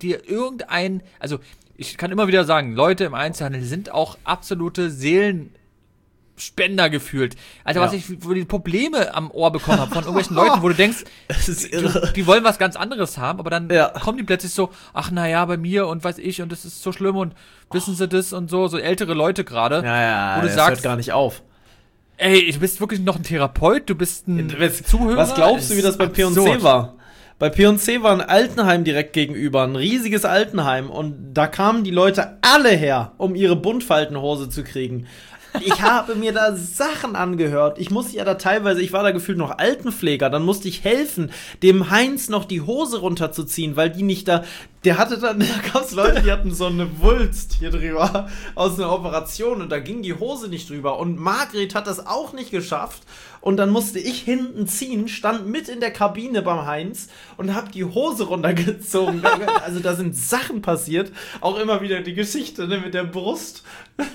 also ich kann immer wieder sagen, Leute im Einzelhandel sind auch absolute Seelenspender gefühlt. Also was ich für die Probleme am Ohr bekommen habe von irgendwelchen Leuten, wo du denkst, die wollen was ganz anderes haben, aber dann kommen die plötzlich so, ach naja, bei mir und weiß ich und das ist so schlimm und wissen sie das und so ältere Leute gerade, wo du sagst, hört gar nicht auf. Ey, du bist wirklich noch ein Therapeut, du bist ein Zuhörer. Was glaubst du, wie das bei P&C war? Bei P&C war ein Altenheim direkt gegenüber, ein riesiges Altenheim und da kamen die Leute alle her, um ihre Buntfaltenhose zu kriegen. Ich habe mir da Sachen angehört. Ich musste ja da teilweise, ich war da gefühlt noch Altenpfleger, dann musste ich helfen, dem Heinz noch die Hose runterzuziehen, weil die nicht da gab es Leute, die hatten so eine Wulst hier drüber aus einer Operation und da ging die Hose nicht drüber und Margret hat das auch nicht geschafft und dann musste ich hinten ziehen, stand mit in der Kabine beim Heinz und hab die Hose runtergezogen. Also da sind Sachen passiert, auch immer wieder die Geschichte, ne, mit der Brust.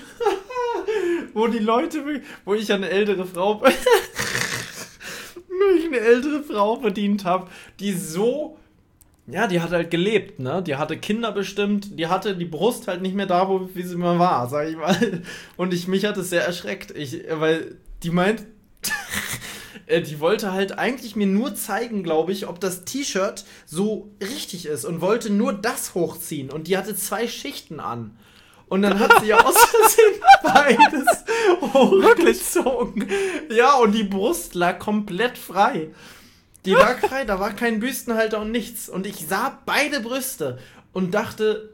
Wo ich eine ältere Frau bedient habe, die die hat halt gelebt, ne? Die hatte Kinder bestimmt, die hatte die Brust halt nicht mehr da, wie sie mal war, sag ich mal. Und mich hat es sehr erschreckt, weil die meint, die wollte halt eigentlich mir nur zeigen, glaube ich, ob das T-Shirt so richtig ist und wollte nur das hochziehen. Und die hatte 2 Schichten an. Und dann hat sie ja aus Versehen beides hochgezogen. Ja, und die Brust lag komplett frei. Die lag frei, da war kein Büstenhalter und nichts. Und ich sah beide Brüste und dachte,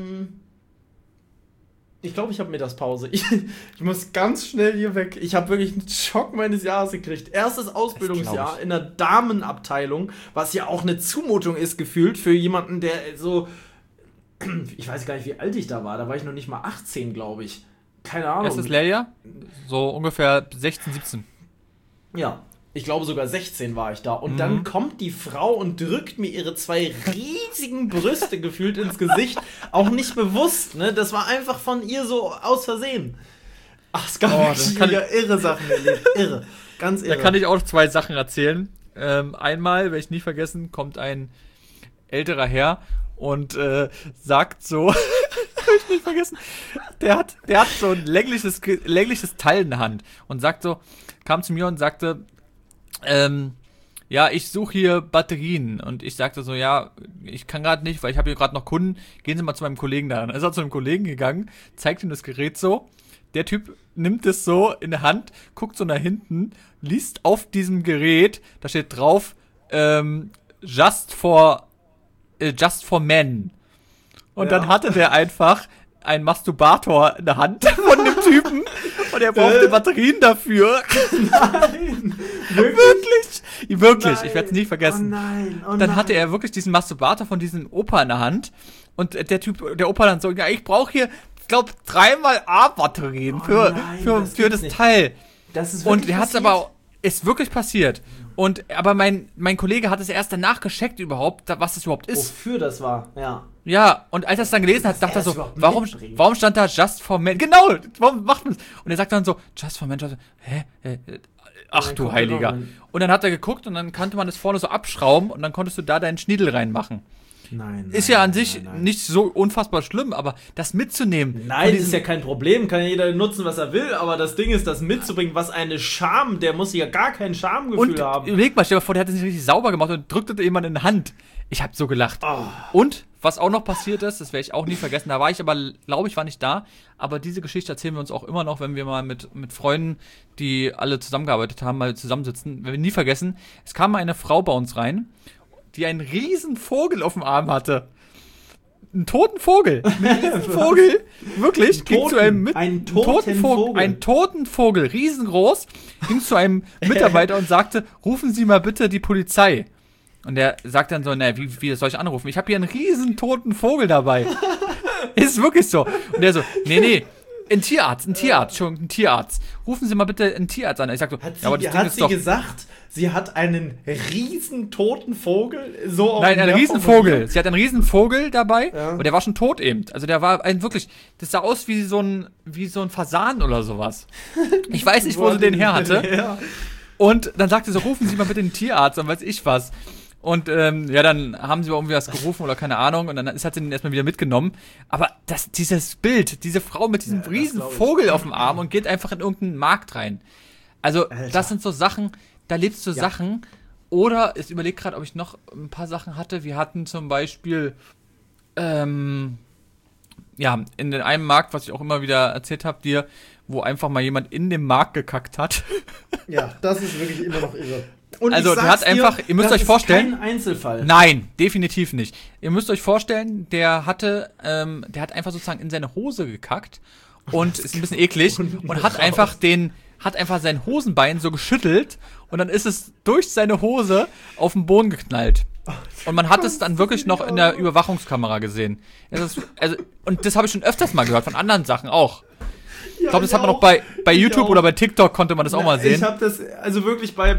ich glaube, ich habe Mittagspause. Ich muss ganz schnell hier weg. Ich habe wirklich einen Schock meines Jahres gekriegt. Erstes Ausbildungsjahr in der Damenabteilung, was ja auch eine Zumutung ist, gefühlt, für jemanden, der so... Ich weiß gar nicht, wie alt ich da war. Da war ich noch nicht mal 18, glaube ich. Keine Ahnung. Erstes Lehrjahr? So ungefähr 16, 17. Ja, ich glaube sogar 16 war ich da. Und dann kommt die Frau und drückt mir ihre 2 riesigen Brüste gefühlt ins Gesicht. Auch nicht bewusst, ne? Das war einfach von ihr so aus Versehen. Ach, es gab irre Sachen erlebt. Irre. Ganz irre. Da kann ich auch 2 Sachen erzählen. Einmal, werde ich nie vergessen, kommt ein älterer Herr und sagt so, hab ich nicht vergessen, der hat so ein längliches Teil in der Hand und kam zu mir und sagte, ja, ich suche hier Batterien. Und ich sagte so, ja, ich kann gerade nicht, weil ich habe hier gerade noch Kunden. Gehen Sie mal zu meinem Kollegen da. Dann ist er zu einem Kollegen gegangen, zeigt ihm das Gerät so. Der Typ nimmt es so in der Hand, guckt so nach hinten, liest auf diesem Gerät, da steht drauf, just for men. Und dann hatte der einfach einen Masturbator in der Hand von dem Typen und er brauchte Batterien dafür. Nein! Wirklich, Nein. ich werde es nie vergessen. Dann hatte er wirklich diesen Masturbator von diesem Opa in der Hand und der Opa dann so, ja, ich brauche hier, ich glaube, 3x A-Batterien für das Teil. Das ist und der hat es aber, ist wirklich passiert. Aber mein Kollege hat es erst danach gecheckt überhaupt, was das überhaupt ist. Wofür das war, ja. Ja, und als er es dann gelesen hat, dachte er so, warum stand da Just for Men? Genau, warum macht man das? Und er sagt dann so, Just for Men, ach du Heiliger. Und dann hat er geguckt und dann konnte man das vorne so abschrauben und dann konntest du da deinen Schniedel reinmachen. Nein. Ist ja an sich nicht so unfassbar schlimm, aber das mitzunehmen. Nein, ist ja kein Problem, kann ja jeder nutzen, was er will, aber das Ding ist, das mitzubringen, was eine Scham, der muss ja gar kein Schamgefühl haben. Überleg mal, stell dir mal vor, der hat es nicht richtig sauber gemacht und drückte jemand in die Hand. Ich hab so gelacht. Oh. Und, was auch noch passiert ist, das werde ich auch nie vergessen, da war ich aber, glaube ich, war nicht da, aber diese Geschichte erzählen wir uns auch immer noch, wenn wir mal mit Freunden, die alle zusammengearbeitet haben, mal zusammensitzen. Wir nie vergessen, es kam mal eine Frau bei uns rein, die einen riesen Vogel auf dem Arm hatte. Einen toten Vogel. Einen riesen Vogel. Wirklich. Einen toten Vogel. Riesengroß. Ging zu einem Mitarbeiter und sagte, rufen Sie mal bitte die Polizei. Und der sagt dann so, wie soll ich anrufen? Ich habe hier einen riesen toten Vogel dabei. Ist wirklich so. Und der so, nee. Ein Tierarzt. Rufen Sie mal bitte einen Tierarzt an. Ich sag so, hat sie gesagt, sie hat einen riesen toten Vogel? So Nein, einen riesen Vogel. Sie hat einen riesen Vogel dabei, und der war schon tot eben. Also der war wirklich, das sah aus wie so ein Fasan oder sowas. Ich weiß nicht, wo sie den her hatte. Ja. Und dann sagte sie so, rufen Sie mal bitte den Tierarzt und weiß ich was. Und dann haben sie irgendwie was gerufen oder keine Ahnung und dann hat sie den erstmal wieder mitgenommen. Aber dieses Bild, diese Frau mit diesem riesen Vogel auf dem Arm und geht einfach in irgendeinen Markt rein. Also Alter. Das sind so Sachen, da lebst du Sachen. Oder ich überlege gerade, ob ich noch ein paar Sachen hatte. Wir hatten zum Beispiel in den einem Markt, was ich auch immer wieder erzählt habe dir, wo einfach mal jemand in dem Markt gekackt hat. Ja, das ist wirklich immer noch irre. Und also der hat einfach, ihr müsst euch vorstellen, kein Einzelfall. Nein, definitiv nicht. Ihr müsst euch vorstellen, der hat einfach sozusagen in seine Hose gekackt und ist ein bisschen eklig und hat einfach sein Hosenbein so geschüttelt und dann ist es durch seine Hose auf den Boden geknallt. Und man hat es dann wirklich noch in der Überwachungskamera gesehen. Und das habe ich schon öfters mal gehört, von anderen Sachen auch. Ich glaube, das hat man noch bei YouTube oder bei TikTok konnte man das auch mal sehen. Ich habe das, also wirklich bei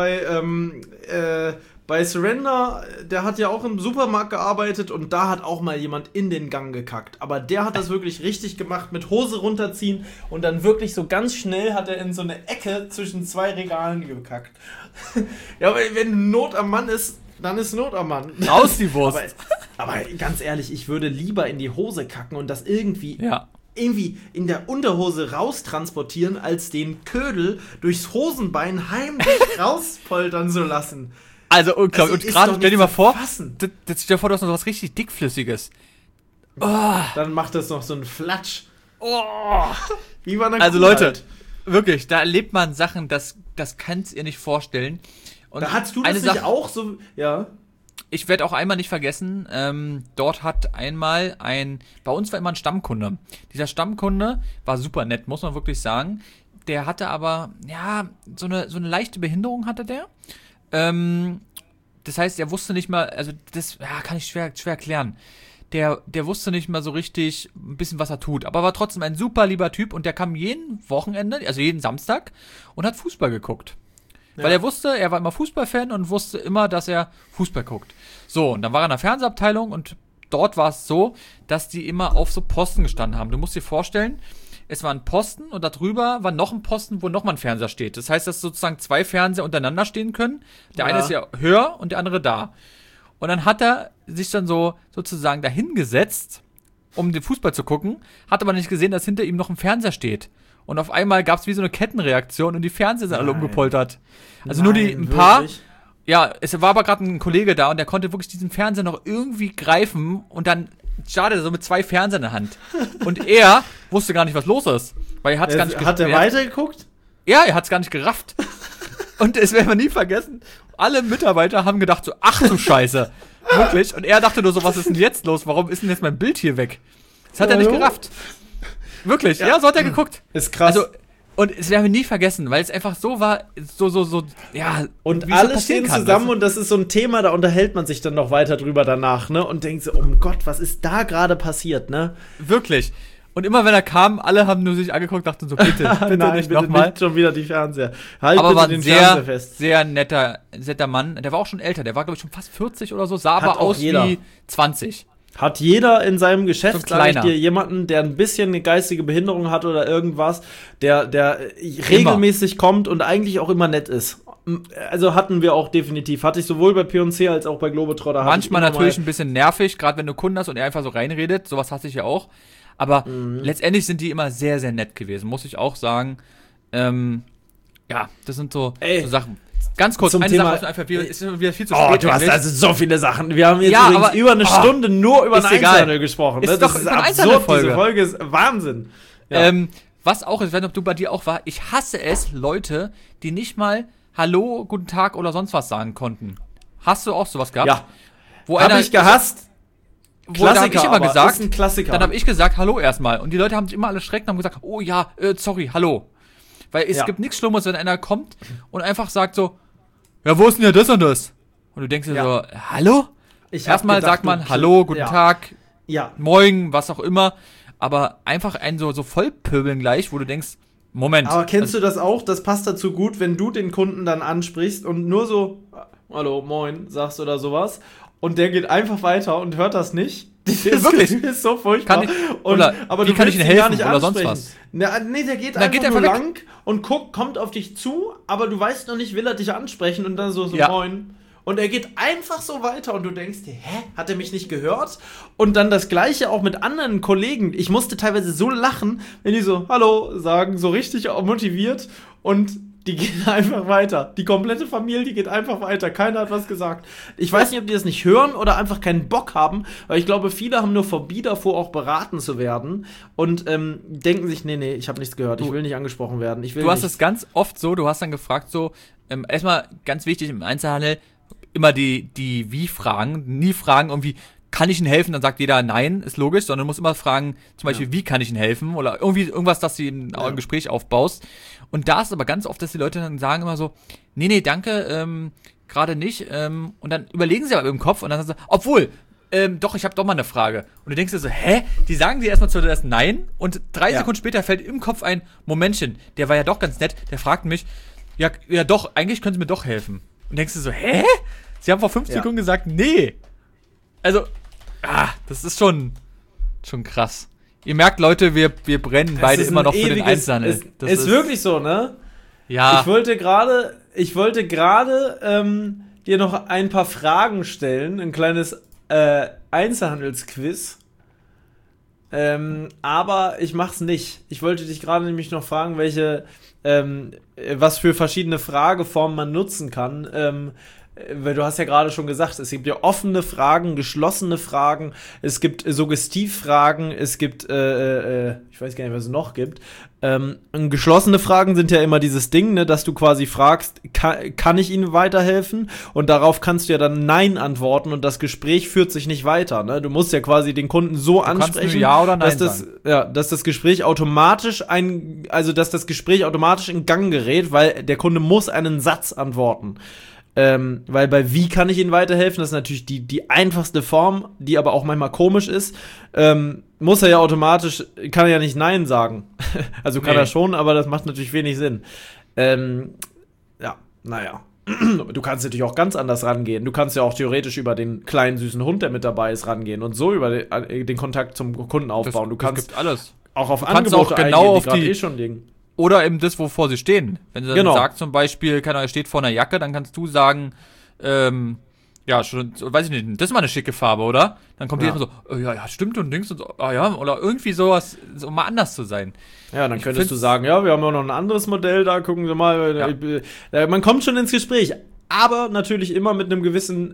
Surrender, der hat ja auch im Supermarkt gearbeitet und da hat auch mal jemand in den Gang gekackt. Aber der hat das wirklich richtig gemacht, mit Hose runterziehen und dann wirklich so ganz schnell hat er in so eine Ecke zwischen zwei Regalen gekackt. Ja, aber wenn Not am Mann ist, dann ist Not am Mann. Raus die Wurst. Aber ganz ehrlich, ich würde lieber in die Hose kacken und das irgendwie in der Unterhose raustransportieren, als den Ködel durchs Hosenbein heimlich rauspoltern zu lassen. Also unglaublich. Und gerade, stell dir mal vor, stell dir vor, du hast noch was richtig Dickflüssiges. Oh. Dann macht das noch so einen Flatsch. Oh. Wie war also Leute, halt. Wirklich, da erlebt man Sachen, das kannst ihr nicht vorstellen. Und da hast du das nicht auch so, ja. Ich werde auch einmal nicht vergessen, dort hat bei uns war immer ein Stammkunde. Dieser Stammkunde war super nett, muss man wirklich sagen. Der hatte aber, so eine leichte Behinderung hatte der. Das heißt, er wusste nicht mal, also das kann ich schwer erklären. Der wusste nicht mal so richtig ein bisschen, was er tut. Aber war trotzdem ein super lieber Typ und der kam jeden Wochenende, also jeden Samstag und hat Fußball geguckt. Ja. Weil er wusste, er war immer Fußballfan und wusste immer, dass er Fußball guckt. So, und dann war er in der Fernsehabteilung und dort war es so, dass die immer auf so Posten gestanden haben. Du musst dir vorstellen, es war ein Posten und darüber war noch ein Posten, wo nochmal ein Fernseher steht. Das heißt, dass sozusagen zwei Fernseher untereinander stehen können. Der eine ist ja höher und der andere da. Und dann hat er sich dann so sozusagen dahingesetzt, um den Fußball zu gucken, hat aber nicht gesehen, dass hinter ihm noch ein Fernseher steht. Und auf einmal gab es wie so eine Kettenreaktion und die Fernseher sind alle umgepoltert. Also nur ein paar. Ja, es war aber gerade ein Kollege da und der konnte wirklich diesen Fernseher noch irgendwie greifen und dann startete so mit 2 Fernsehern in der Hand. Und er wusste gar nicht, was los ist. Weil er hat es gar nicht Hat er weitergeguckt? Ja, er hat es gar nicht gerafft. Und es werden wir nie vergessen, alle Mitarbeiter haben gedacht so, ach du Scheiße. Wirklich. Und er dachte nur so, was ist denn jetzt los? Warum ist denn jetzt mein Bild hier weg? Das hat er nicht gerafft. Wirklich, ja, so hat er geguckt. Ist krass. Also, und es werden wir nie vergessen, weil es einfach so war, ja. Und alle stehen zusammen und das ist so ein Thema, da unterhält man sich dann noch weiter drüber danach, ne? Und denkt so, oh Gott, was ist da gerade passiert, ne? Wirklich. Und immer wenn er kam, alle haben nur sich angeguckt, dachten so, bitte Nein, nicht bitte nochmal. nicht schon wieder die Fernseher. Halt aber bitte war den ein Fernseher fest. sehr netter Mann. Der war auch schon älter, der war glaube ich schon fast 40 oder so, sah aber aus wie 20. Hat jeder in seinem Geschäft, so sag ich dir, jemanden, der ein bisschen eine geistige Behinderung hat oder irgendwas, der regelmäßig kommt und eigentlich auch immer nett ist. Also hatten wir auch definitiv. Hatte ich sowohl bei P&C als auch bei Globetrotter. Manchmal natürlich ein bisschen nervig, gerade wenn du Kunden hast und er einfach so reinredet. Sowas hasse ich ja auch. Aber letztendlich sind die immer sehr, sehr nett gewesen, muss ich auch sagen. Ja, das sind so Sachen. Ganz kurz, eine Sache, was einfach ist wieder viel zu spät. Du hast also so viele Sachen. Wir haben jetzt übrigens über eine Stunde nur über den Einzelhandel gesprochen. Ne? Das ist absurd, diese Folge ist Wahnsinn. Ja. Was auch, ich weiß nicht, ob du bei dir auch war, ich hasse es, Leute, die nicht mal Hallo, guten Tag oder sonst was sagen konnten. Hast du auch sowas gehabt? Ja. Hab ich gehasst. Klassiker, da hab ich immer gesagt, ist ein Klassiker. Dann habe ich gesagt, hallo erstmal. Und die Leute haben sich immer alle schreckt und haben gesagt, oh ja, sorry, hallo. Weil es gibt nichts Schlimmeres, wenn einer kommt und einfach sagt so, ja, wo ist denn ja das und das? Und du denkst dir so, hallo? Erstmal sagt man, hallo, guten Tag, moin, was auch immer. Aber einfach einen so vollpöbeln gleich, wo du denkst, Moment. Aber kennst du das auch? Das passt dazu gut, wenn du den Kunden dann ansprichst und nur so, hallo, moin, sagst oder sowas. Und der geht einfach weiter und hört das nicht. Wirklich? Das ist so furchtbar. Aber wie kann ich Ihnen helfen oder sonst was? Nee, der geht einfach nur lang und kommt auf dich zu, aber du weißt noch nicht, will er dich ansprechen und dann so moin. Und er geht einfach so weiter und du denkst dir, hat er mich nicht gehört? Und dann das Gleiche auch mit anderen Kollegen. Ich musste teilweise so lachen, wenn die so Hallo sagen, so richtig motiviert und die gehen einfach weiter. Die komplette Familie, die geht einfach weiter. Keiner hat was gesagt. Ich weiß nicht, ob die das nicht hören oder einfach keinen Bock haben, weil ich glaube, viele haben nur Phobie davor, auch beraten zu werden und denken sich, nee, ich habe nichts gehört. Ich will nicht angesprochen werden. Du hast es ganz oft so, du hast dann gefragt so, erstmal ganz wichtig im Einzelhandel, immer die Wie-Fragen, nie fragen irgendwie, kann ich Ihnen helfen? Dann sagt jeder nein, ist logisch, sondern du musst immer fragen, zum Beispiel, wie kann ich Ihnen helfen? Oder irgendwas, dass du ein Gespräch aufbaust. Und da ist aber ganz oft, dass die Leute dann sagen immer so, nee, danke, gerade nicht. Und dann überlegen sie aber im Kopf und dann sagen sie, obwohl, doch, ich habe doch mal eine Frage. Und du denkst dir so, die sagen dir erstmal zuerst nein und 3 Sekunden später fällt im Kopf ein, Momentchen, der war ja doch ganz nett, der fragt mich, ja doch, eigentlich können Sie mir doch helfen. Und denkst du so, Sie haben vor 5 Sekunden gesagt, nee. Also, das ist schon krass. Ihr merkt, Leute, wir brennen beide immer noch für den Einzelhandel. Das ist wirklich so, ne? Ja. Ich wollte gerade dir noch ein paar Fragen stellen, ein kleines Einzelhandelsquiz. Aber ich mach's nicht. Ich wollte dich gerade nämlich noch fragen, was für verschiedene Frageformen man nutzen kann. Weil du hast ja gerade schon gesagt, es gibt ja offene Fragen, geschlossene Fragen, es gibt Suggestivfragen, es gibt, ich weiß gar nicht, was es noch gibt. Geschlossene Fragen sind ja immer dieses Ding, ne, dass du quasi fragst, kann ich Ihnen weiterhelfen? Und darauf kannst du ja dann Nein antworten und das Gespräch führt sich nicht weiter, ne? Du musst ja quasi den Kunden so ansprechen, Ja oder Nein dass das Gespräch automatisch in Gang gerät, weil der Kunde muss einen Satz antworten. Weil bei wie kann ich Ihnen weiterhelfen, das ist natürlich die einfachste Form, die aber auch manchmal komisch ist, muss er ja automatisch, kann er ja nicht Nein sagen. Also kann er schon, aber das macht natürlich wenig Sinn. Du kannst natürlich auch ganz anders rangehen. Du kannst ja auch theoretisch über den kleinen süßen Hund, der mit dabei ist, rangehen und so über den Kontakt zum Kunden aufbauen. Du kannst das gibt alles. Auch auf Angebote genau eingehen, die schon liegen. Oder eben das, wovor sie stehen. Wenn sie dann sagt zum Beispiel, er steht vor einer Jacke, dann kannst du sagen, Ja, schon, so, weiß ich nicht, das ist mal eine schicke Farbe, oder? Dann kommt die immer so, ja, stimmt und Dings und so, ja, oder irgendwie sowas, so mal anders zu sein. Ja, dann könntest du sagen, ja, wir haben auch noch ein anderes Modell, da gucken wir mal. Ja. Man kommt schon ins Gespräch, aber natürlich immer mit einem gewissen,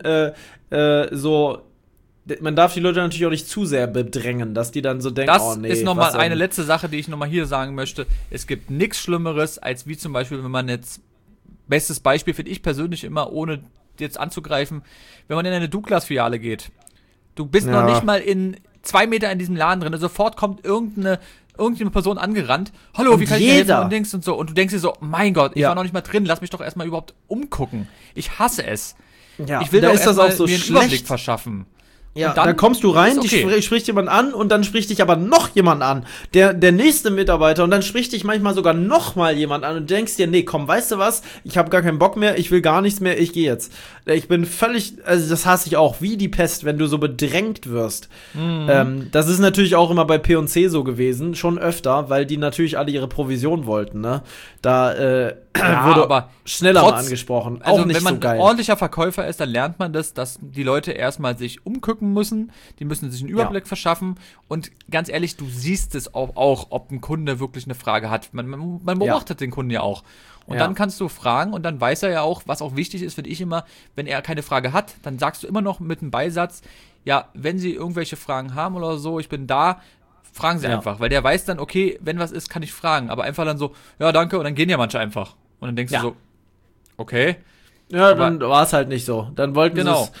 man darf die Leute natürlich auch nicht zu sehr bedrängen, dass die dann so denken, das ist nochmal eine letzte Sache, die ich nochmal hier sagen möchte. Es gibt nichts Schlimmeres, als wie zum Beispiel, wenn man jetzt, bestes Beispiel finde ich persönlich immer, ohne jetzt anzugreifen, wenn man in eine Douglas-Filiale geht. Du bist noch nicht mal in 2 Meter in diesem Laden drin, sofort kommt irgendeine Person angerannt. Hallo, wie kann ich dir helfen und Dings und so. Und du denkst dir so, mein Gott, ich war noch nicht mal drin, lass mich doch erstmal überhaupt umgucken. Ich hasse es. Ja, ich will da doch ist das auch so mir einen schlecht. Überblick verschaffen. Ja, da kommst du rein, spricht jemand an und dann spricht dich aber noch jemand an. Der nächste Mitarbeiter und dann spricht dich manchmal sogar noch mal jemand an und du denkst dir, nee, komm, weißt du was? Ich habe gar keinen Bock mehr, ich will gar nichts mehr, ich gehe jetzt. Ich bin völlig, also das hasse ich auch, wie die Pest, wenn du so bedrängt wirst. Das ist natürlich auch immer bei P&C so gewesen, schon öfter, weil die natürlich alle ihre Provision wollten, ne? Da wurde aber schneller mal angesprochen. Also auch nicht wenn man so geil. ein ordentlicher Verkäufer ist, dann lernt man das, dass die Leute erstmal sich umgucken müssen, die müssen sich einen Überblick verschaffen und ganz ehrlich, du siehst es auch, ob ein Kunde wirklich eine Frage hat. Man beobachtet den Kunden ja auch. Und dann kannst du fragen und dann weiß er ja auch, was auch wichtig ist, finde ich immer, wenn er keine Frage hat, dann sagst du immer noch mit einem Beisatz, ja, wenn Sie irgendwelche Fragen haben oder so, ich bin da, fragen Sie einfach, weil der weiß dann, okay, wenn was ist, kann ich fragen, aber einfach dann so, ja, danke, und dann gehen ja manche einfach. Und dann denkst du so, okay. Ja, aber dann war es halt nicht so. Dann wollten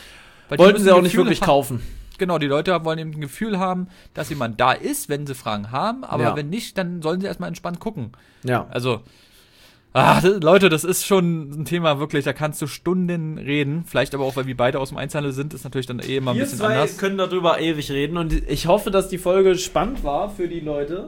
sie auch nicht wirklich kaufen. Genau, die Leute wollen eben ein Gefühl haben, dass jemand da ist, wenn sie Fragen haben, aber wenn nicht, dann sollen sie erstmal entspannt gucken. Ja. Also, Leute, das ist schon ein Thema wirklich, da kannst du Stunden reden. Vielleicht aber auch, weil wir beide aus dem Einzelhandel sind, ist natürlich dann immer ein bisschen anders. Wir können darüber ewig reden und ich hoffe, dass die Folge spannend war für die Leute.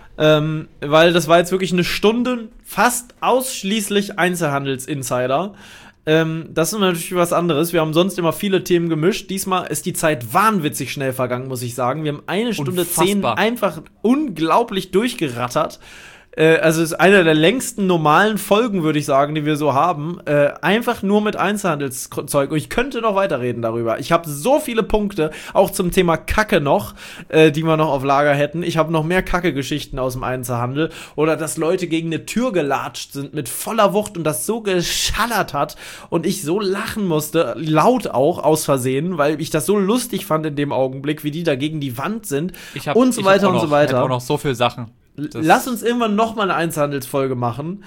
Weil das war jetzt wirklich eine Stunde fast ausschließlich Einzelhandelsinsider. Das ist natürlich was anderes. Wir haben sonst immer viele Themen gemischt. Diesmal ist die Zeit wahnwitzig schnell vergangen, muss ich sagen. Wir haben 1 Stunde 10 einfach unglaublich durchgerattert. Also es ist eine der längsten normalen Folgen, würde ich sagen, die wir so haben. Einfach nur mit Einzelhandelszeug. Und ich könnte noch weiterreden darüber. Ich habe so viele Punkte, auch zum Thema Kacke noch, die wir noch auf Lager hätten. Ich habe noch mehr Kacke-Geschichten aus dem Einzelhandel. Oder dass Leute gegen eine Tür gelatscht sind mit voller Wucht und das so geschallert hat. Und ich so lachen musste, laut auch, aus Versehen, weil ich das so lustig fand in dem Augenblick, wie die da gegen die Wand sind. Und so weiter und so weiter. Ich habe auch noch so viele Sachen. Lass uns irgendwann noch mal eine Einzelhandelsfolge machen,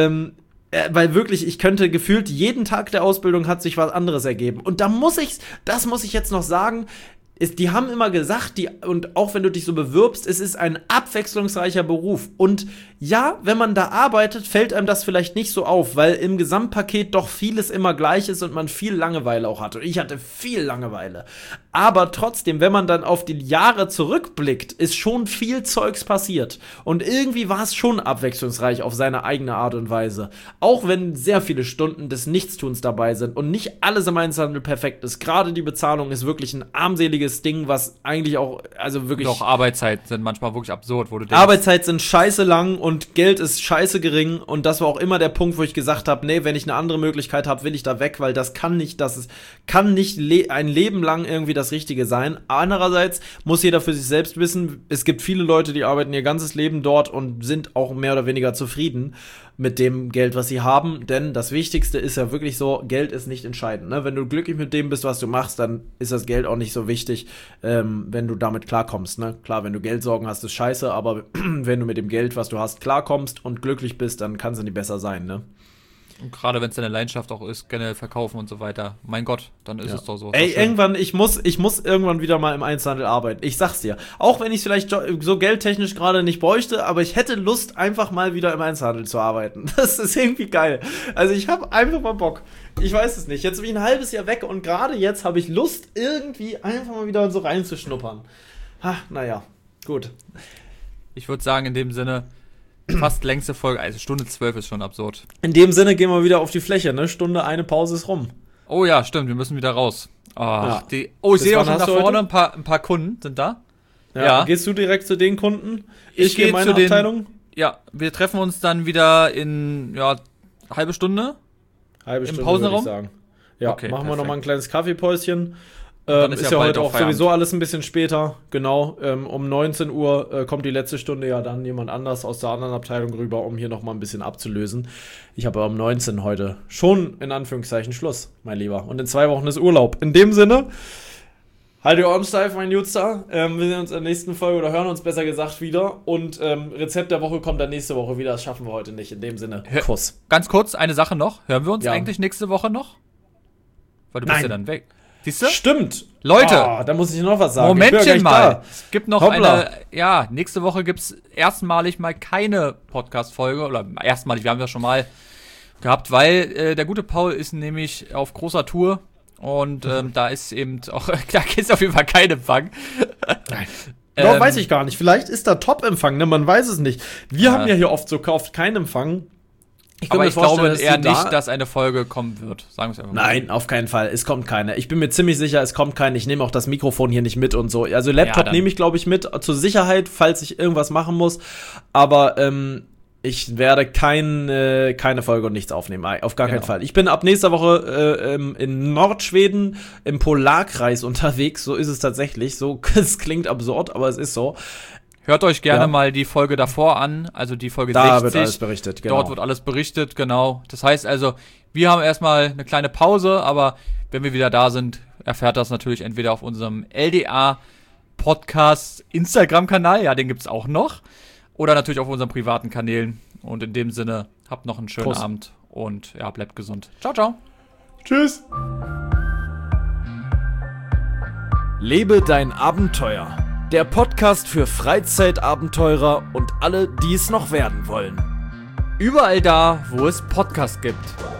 weil wirklich, ich könnte gefühlt jeden Tag der Ausbildung hat sich was anderes ergeben. Und das muss ich jetzt noch sagen, die haben immer gesagt, und auch wenn du dich so bewirbst, es ist ein abwechslungsreicher Beruf. Und ja, wenn man da arbeitet, fällt einem das vielleicht nicht so auf, weil im Gesamtpaket doch vieles immer gleich ist und man viel Langeweile auch hat. Und ich hatte viel Langeweile. Aber trotzdem, wenn man dann auf die Jahre zurückblickt, ist schon viel Zeugs passiert. Und irgendwie war es schon abwechslungsreich auf seine eigene Art und Weise. Auch wenn sehr viele Stunden des Nichtstuns dabei sind und nicht alles im Einzelhandel perfekt ist. Gerade die Bezahlung ist wirklich ein armseliges Ding, was eigentlich auch, also wirklich. Doch, Arbeitszeiten sind manchmal wirklich absurd, wo du denkst. Arbeitszeit sind scheiße lang und Geld ist scheiße gering und das war auch immer der Punkt, wo ich gesagt habe, nee, wenn ich eine andere Möglichkeit habe, will ich da weg, weil das kann nicht ein Leben lang irgendwie das Richtige sein. Andererseits muss jeder für sich selbst wissen, es gibt viele Leute, die arbeiten ihr ganzes Leben dort und sind auch mehr oder weniger zufrieden mit dem Geld, was sie haben, denn das Wichtigste ist ja wirklich so, Geld ist nicht entscheidend, ne? Wenn du glücklich mit dem bist, was du machst, dann ist das Geld auch nicht so wichtig, wenn du damit klarkommst, ne? Klar, wenn du Geldsorgen hast, ist scheiße, aber wenn du mit dem Geld, was du hast, klarkommst und glücklich bist, dann kann es nicht besser sein, ne? Und gerade wenn es deine Leidenschaft auch ist, generell verkaufen und so weiter. Mein Gott, dann ist es doch so. Ey, irgendwann, ich muss irgendwann wieder mal im Einzelhandel arbeiten. Ich sag's dir. Auch wenn ich vielleicht so geldtechnisch gerade nicht bräuchte, aber ich hätte Lust, einfach mal wieder im Einzelhandel zu arbeiten. Das ist irgendwie geil. Also ich habe einfach mal Bock. Ich weiß es nicht. Jetzt bin ich ein halbes Jahr weg und gerade jetzt habe ich Lust, irgendwie einfach mal wieder so reinzuschnuppern. Naja, gut. Ich würde sagen, in dem Sinne, fast längste Folge, also Stunde 12 ist schon absurd. In dem Sinne gehen wir wieder auf die Fläche, ne? Stunde, eine Pause ist rum. Oh ja, stimmt, wir müssen wieder raus. Ich sehe auch schon da vorne ein paar Kunden sind da. Ja. Gehst du direkt zu den Kunden? Ich gehe in meine Abteilung. Ja, wir treffen uns dann wieder in halbe Stunde. Halbe Stunde, im Pausenraum. würde ich sagen. Ja, Okay, machen wir perfekt. nochmal ein kleines Kaffeepäuschen. dann Ist ist ja ja bald heute auch auch Feierabend. sowieso alles ein bisschen später. Genau, um 19 Uhr kommt die letzte Stunde ja dann jemand anders aus der anderen Abteilung rüber, um hier nochmal ein bisschen abzulösen. Ich habe aber um 19 heute schon in Anführungszeichen Schluss, mein Lieber. Und in 2 Wochen ist Urlaub. In dem Sinne, halt die Ohren steif, mein Jutster. Wir sehen uns in der nächsten Folge oder hören uns besser gesagt wieder. Und Rezept der Woche kommt dann nächste Woche wieder. Das schaffen wir heute nicht. In dem Sinne, Kuss. Ganz kurz, eine Sache noch. Hören wir uns Ja. eigentlich nächste Woche noch? Weil du bist Nein. ja dann weg. Siehst du? Stimmt. Leute. Oh, da muss ich noch was sagen. Ich bin ja Momentchen gleich mal. da. Es gibt noch Hoppla. nächste Woche gibt's erstmalig mal keine Podcast-Folge. Oder erstmalig, wir haben ja schon mal gehabt, weil der gute Paul ist nämlich auf großer Tour. Und da ist eben auch, klar, ist auf jeden Fall kein Empfang. Nein. Doch, weiß ich gar nicht. Vielleicht ist da Top-Empfang, ne? Man weiß es nicht. Wir haben ja hier oft so oft keinen Empfang. Aber ich glaube dass eher die nicht, dass eine Folge kommen wird. Sagen wir es einfach mal. Nein, auf keinen Fall. Es kommt keine. Ich bin mir ziemlich sicher, es kommt keine. Ich nehme auch das Mikrofon hier nicht mit und so. Also Laptop dann- nehme ich, glaube ich, mit zur Sicherheit, falls ich irgendwas machen muss. Aber ich werde keine Folge und nichts aufnehmen. Auf gar keinen Genau. Fall. Ich bin ab nächster Woche in Nordschweden im Polarkreis unterwegs. So ist es tatsächlich. So, es klingt absurd, aber es ist so. Hört euch gerne Ja. mal die Folge davor an, also die Folge Da 60. wird alles berichtet, genau. Dort wird alles berichtet, genau. Das heißt also, wir haben erstmal eine kleine Pause, aber wenn wir wieder da sind, erfährt das natürlich entweder auf unserem LDA-Podcast Instagram-Kanal, ja, den gibt's auch noch, oder natürlich auf unseren privaten Kanälen. Und in dem Sinne, habt noch einen schönen Prost. Abend und ja, bleibt gesund. Ciao, ciao. Tschüss. Lebe dein Abenteuer. Der Podcast für Freizeitabenteurer und alle, die es noch werden wollen. Überall da, wo es Podcasts gibt.